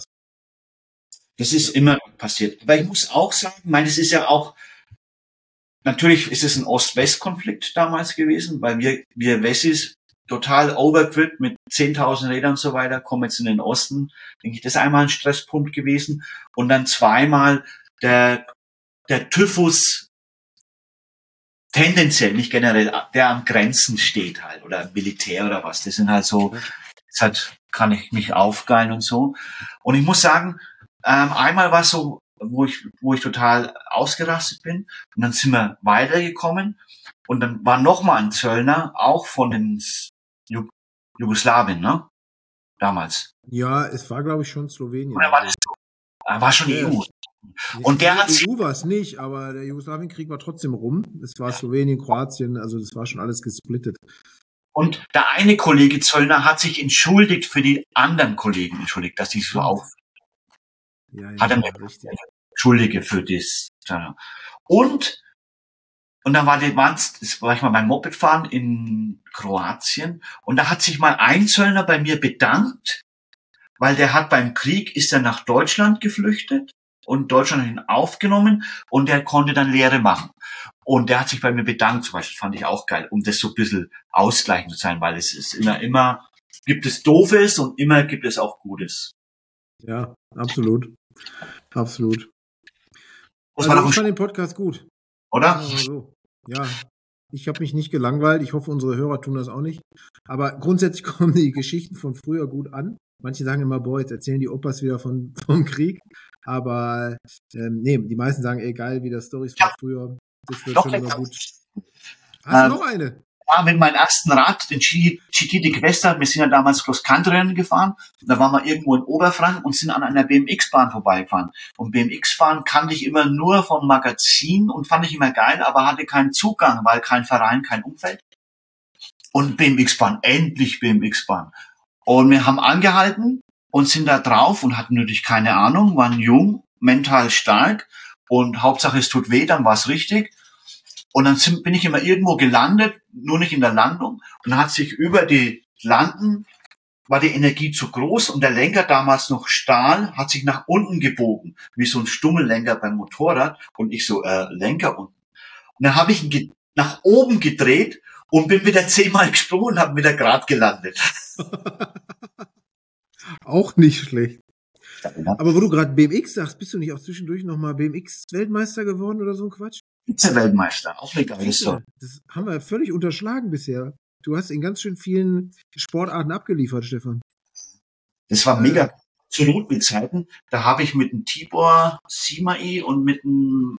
Das ist immer passiert. Aber ich muss auch sagen, ich meine, es ist ja auch, natürlich ist es ein Ost-West-Konflikt damals gewesen, weil wir Wessis total overquit mit 10.000 Rädern und so weiter, kommen jetzt in den Osten. Denke ich, das ist einmal ein Stresspunkt gewesen. Und dann zweimal der Typhus tendenziell, nicht generell, der an Grenzen steht halt, oder Militär oder was. Das sind halt so, deshalb kann ich mich aufgeilen und so. Und ich muss sagen, einmal war es so, wo ich total ausgerastet bin. Und dann sind wir weitergekommen. Und dann war noch mal ein Zöllner, auch von den Jugoslawien, ne? Damals. Ja, es war, glaube ich, schon Slowenien. Oder war das so? War schon Ja. EU. Und der hat EU war es nicht, aber der Jugoslawienkrieg war trotzdem rum. Es war Slowenien, Kroatien, also das war schon alles gesplittet. Und der eine Kollege Zöllner hat sich entschuldigt für die anderen Kollegen, dass die so auf. Ja, Hat er mir richtig. Entschuldige für das. Und dann das war ich mal beim Mopedfahren in Kroatien und da hat sich mal ein Zöllner bei mir bedankt, weil der hat beim Krieg, ist er nach Deutschland geflüchtet und Deutschland hat ihn aufgenommen und der konnte dann Lehre machen. Und der hat sich bei mir bedankt, zum Beispiel, fand ich auch geil, um das so ein bisschen ausgleichend zu sein, weil es ist immer gibt es Doofes und immer gibt es auch Gutes. Ja, absolut. Absolut. Das war Also doch ich fand den Podcast gut. oder? Sagen wir mal so. Ja, ich habe mich nicht gelangweilt. Ich hoffe, unsere Hörer tun das auch nicht. Aber grundsätzlich kommen die Geschichten von früher gut an. Manche sagen immer, boah, jetzt erzählen die Opas wieder vom Krieg. Aber nee, die meisten sagen, ey, geil, wieder Storys von früher. Das wird schon immer gut. Hast du noch eine? Ja, mit meinem ersten Rad, den GT die Questa, wir sind ja damals Cross-Country-Rennen gefahren, da waren wir irgendwo in Oberfranken und sind an einer BMX-Bahn vorbeigefahren. Und BMX-Fahren kannte ich immer nur vom Magazin und fand ich immer geil, aber hatte keinen Zugang, weil kein Verein, kein Umfeld. Und BMX-Bahn, endlich BMX-Bahn. Und wir haben angehalten und sind da drauf und hatten natürlich keine Ahnung, waren jung, mental stark und Hauptsache es tut weh, dann war es richtig. Und dann bin ich immer irgendwo gelandet, nur nicht in der Landung. Und dann hat sich über die Landen, war die Energie zu groß und der Lenker, damals noch Stahl, hat sich nach unten gebogen, wie so ein Stummellenker beim Motorrad. Und ich so, Lenker unten. Und dann habe ich ihn nach oben gedreht und bin wieder 10-mal gesprungen und habe wieder gerade gelandet. Auch nicht schlecht. Aber wo du gerade BMX sagst, bist du nicht auch zwischendurch nochmal BMX-Weltmeister geworden oder so ein Quatsch? Vize-Weltmeister, auch eine geile Story. Das haben wir völlig unterschlagen bisher. Du hast in ganz schön vielen Sportarten abgeliefert, Stefan. Das war mega. Zu Rugby-Zeiten, da habe ich mit dem Tibor Simai und mit dem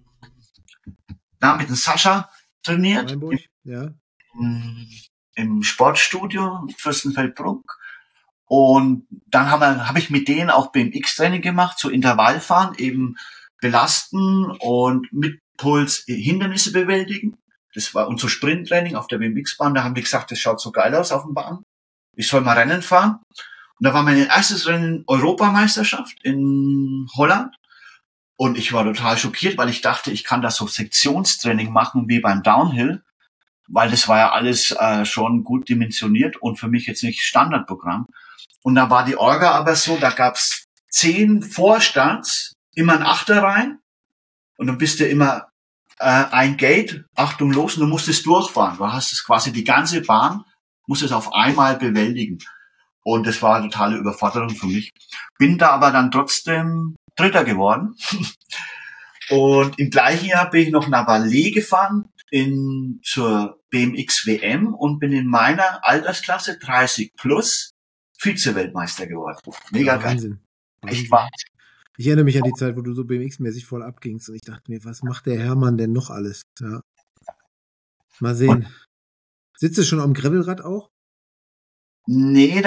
Sascha trainiert. Ja. Im Sportstudio Fürstenfeldbruck. Und dann habe ich mit denen auch BMX-Training gemacht, so Intervallfahren, eben belasten und mit Puls Hindernisse bewältigen. Das war unser Sprinttraining auf der BMX-Bahn. Da haben die gesagt, das schaut so geil aus auf dem Bahn. Ich soll mal Rennen fahren. Und da war mein erstes Rennen Europameisterschaft in Holland. Und ich war total schockiert, weil ich dachte, ich kann da so Sektionstraining machen wie beim Downhill. Weil das war ja alles schon gut dimensioniert und für mich jetzt nicht Standardprogramm. Und da war die Orga aber so, da gab's 10 Vorstarts, immer ein Achter rein. Und dann bist du immer ein Gate, Achtung los, und du musstest durchfahren. Du hast es quasi die ganze Bahn, musst es auf einmal bewältigen. Und das war eine totale Überforderung für mich. Bin da aber dann trotzdem Dritter geworden. Und im gleichen Jahr bin ich noch nach Valais gefahren zur BMX WM und bin in meiner Altersklasse 30 plus Vize-Weltmeister geworden. Mega geil. Wahnsinn. Echt Wahnsinn. Ich erinnere mich an die Zeit, wo du so BMX-mäßig voll abgingst und ich dachte mir, was macht der Hermann denn noch alles? Ja. Mal sehen. Sitzt du schon am Gravelrad auch? Nee,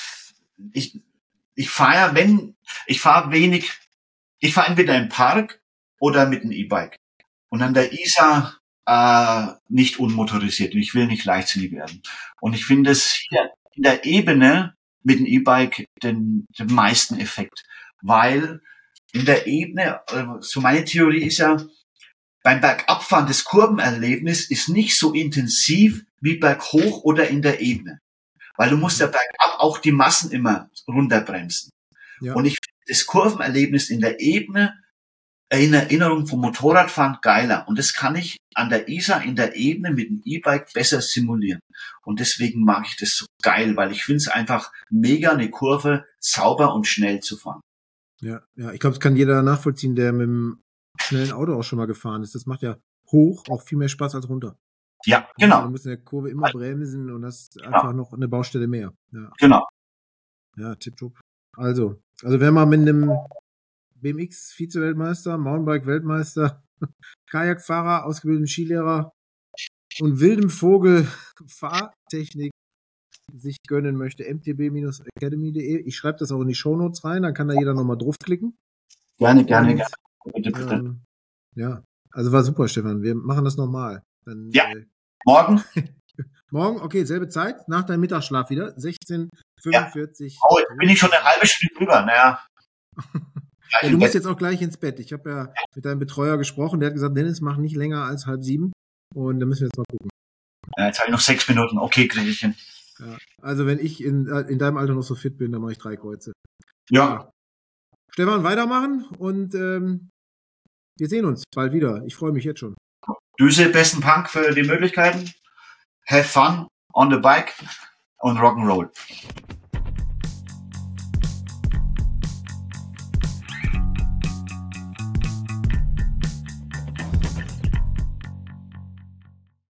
ich fahre wenig, ich fahre entweder im Park oder mit dem E-Bike. Und an der Isar nicht unmotorisiert. Ich will nicht leichtsinnig werden. Und ich finde es hier in der Ebene mit dem E-Bike den meisten Effekt. Weil in der Ebene, so meine Theorie ist ja, beim Bergabfahren das Kurvenerlebnis ist nicht so intensiv wie berghoch oder in der Ebene. Weil du musst ja bergab auch die Massen immer runterbremsen. Ja. Und ich finde das Kurvenerlebnis in der Ebene in Erinnerung vom Motorradfahren geiler. Und das kann ich an der Isar in der Ebene mit dem E-Bike besser simulieren. Und deswegen mag ich das so geil, weil ich finde es einfach mega, eine Kurve sauber und schnell zu fahren. Ja, ich glaube, das kann jeder nachvollziehen, der mit dem schnellen Auto auch schon mal gefahren ist. Das macht ja hoch auch viel mehr Spaß als runter. Ja, genau. Du musst in der Kurve immer bremsen und das ist einfach noch eine Baustelle mehr. Ja. Genau. Ja, tipptopp. Also wer mal mit einem BMX-Vize-Weltmeister, Mountainbike-Weltmeister, Kajakfahrer, ausgebildeten Skilehrer und wildem Vogel Fahrtechnik sich gönnen möchte, mtb-academy.de. Ich schreibe das auch in die Shownotes rein, dann kann da jeder nochmal draufklicken. Gerne. Bitte. Ja, also war super, Stefan. Wir machen das nochmal. Dann, ja, morgen? Morgen, okay, selbe Zeit, nach deinem Mittagsschlaf wieder, 16:45. Ja. Oh, jetzt bin ich schon eine halbe Stunde drüber, naja. Ja, du musst jetzt auch gleich ins Bett. Ich habe ja mit deinem Betreuer gesprochen, der hat gesagt, Dennis, mach nicht länger als 6:30 und da müssen wir jetzt mal gucken. Ja, jetzt habe ich noch 6 Minuten, okay, kriege ich hin. Ja, also wenn ich in deinem Alter noch so fit bin, dann mache ich 3 Kreuze. Ja. Stefan, weitermachen und wir sehen uns bald wieder. Ich freue mich jetzt schon. Düse, besten Punk für die Möglichkeiten. Have fun on the bike und Rock'n'Roll.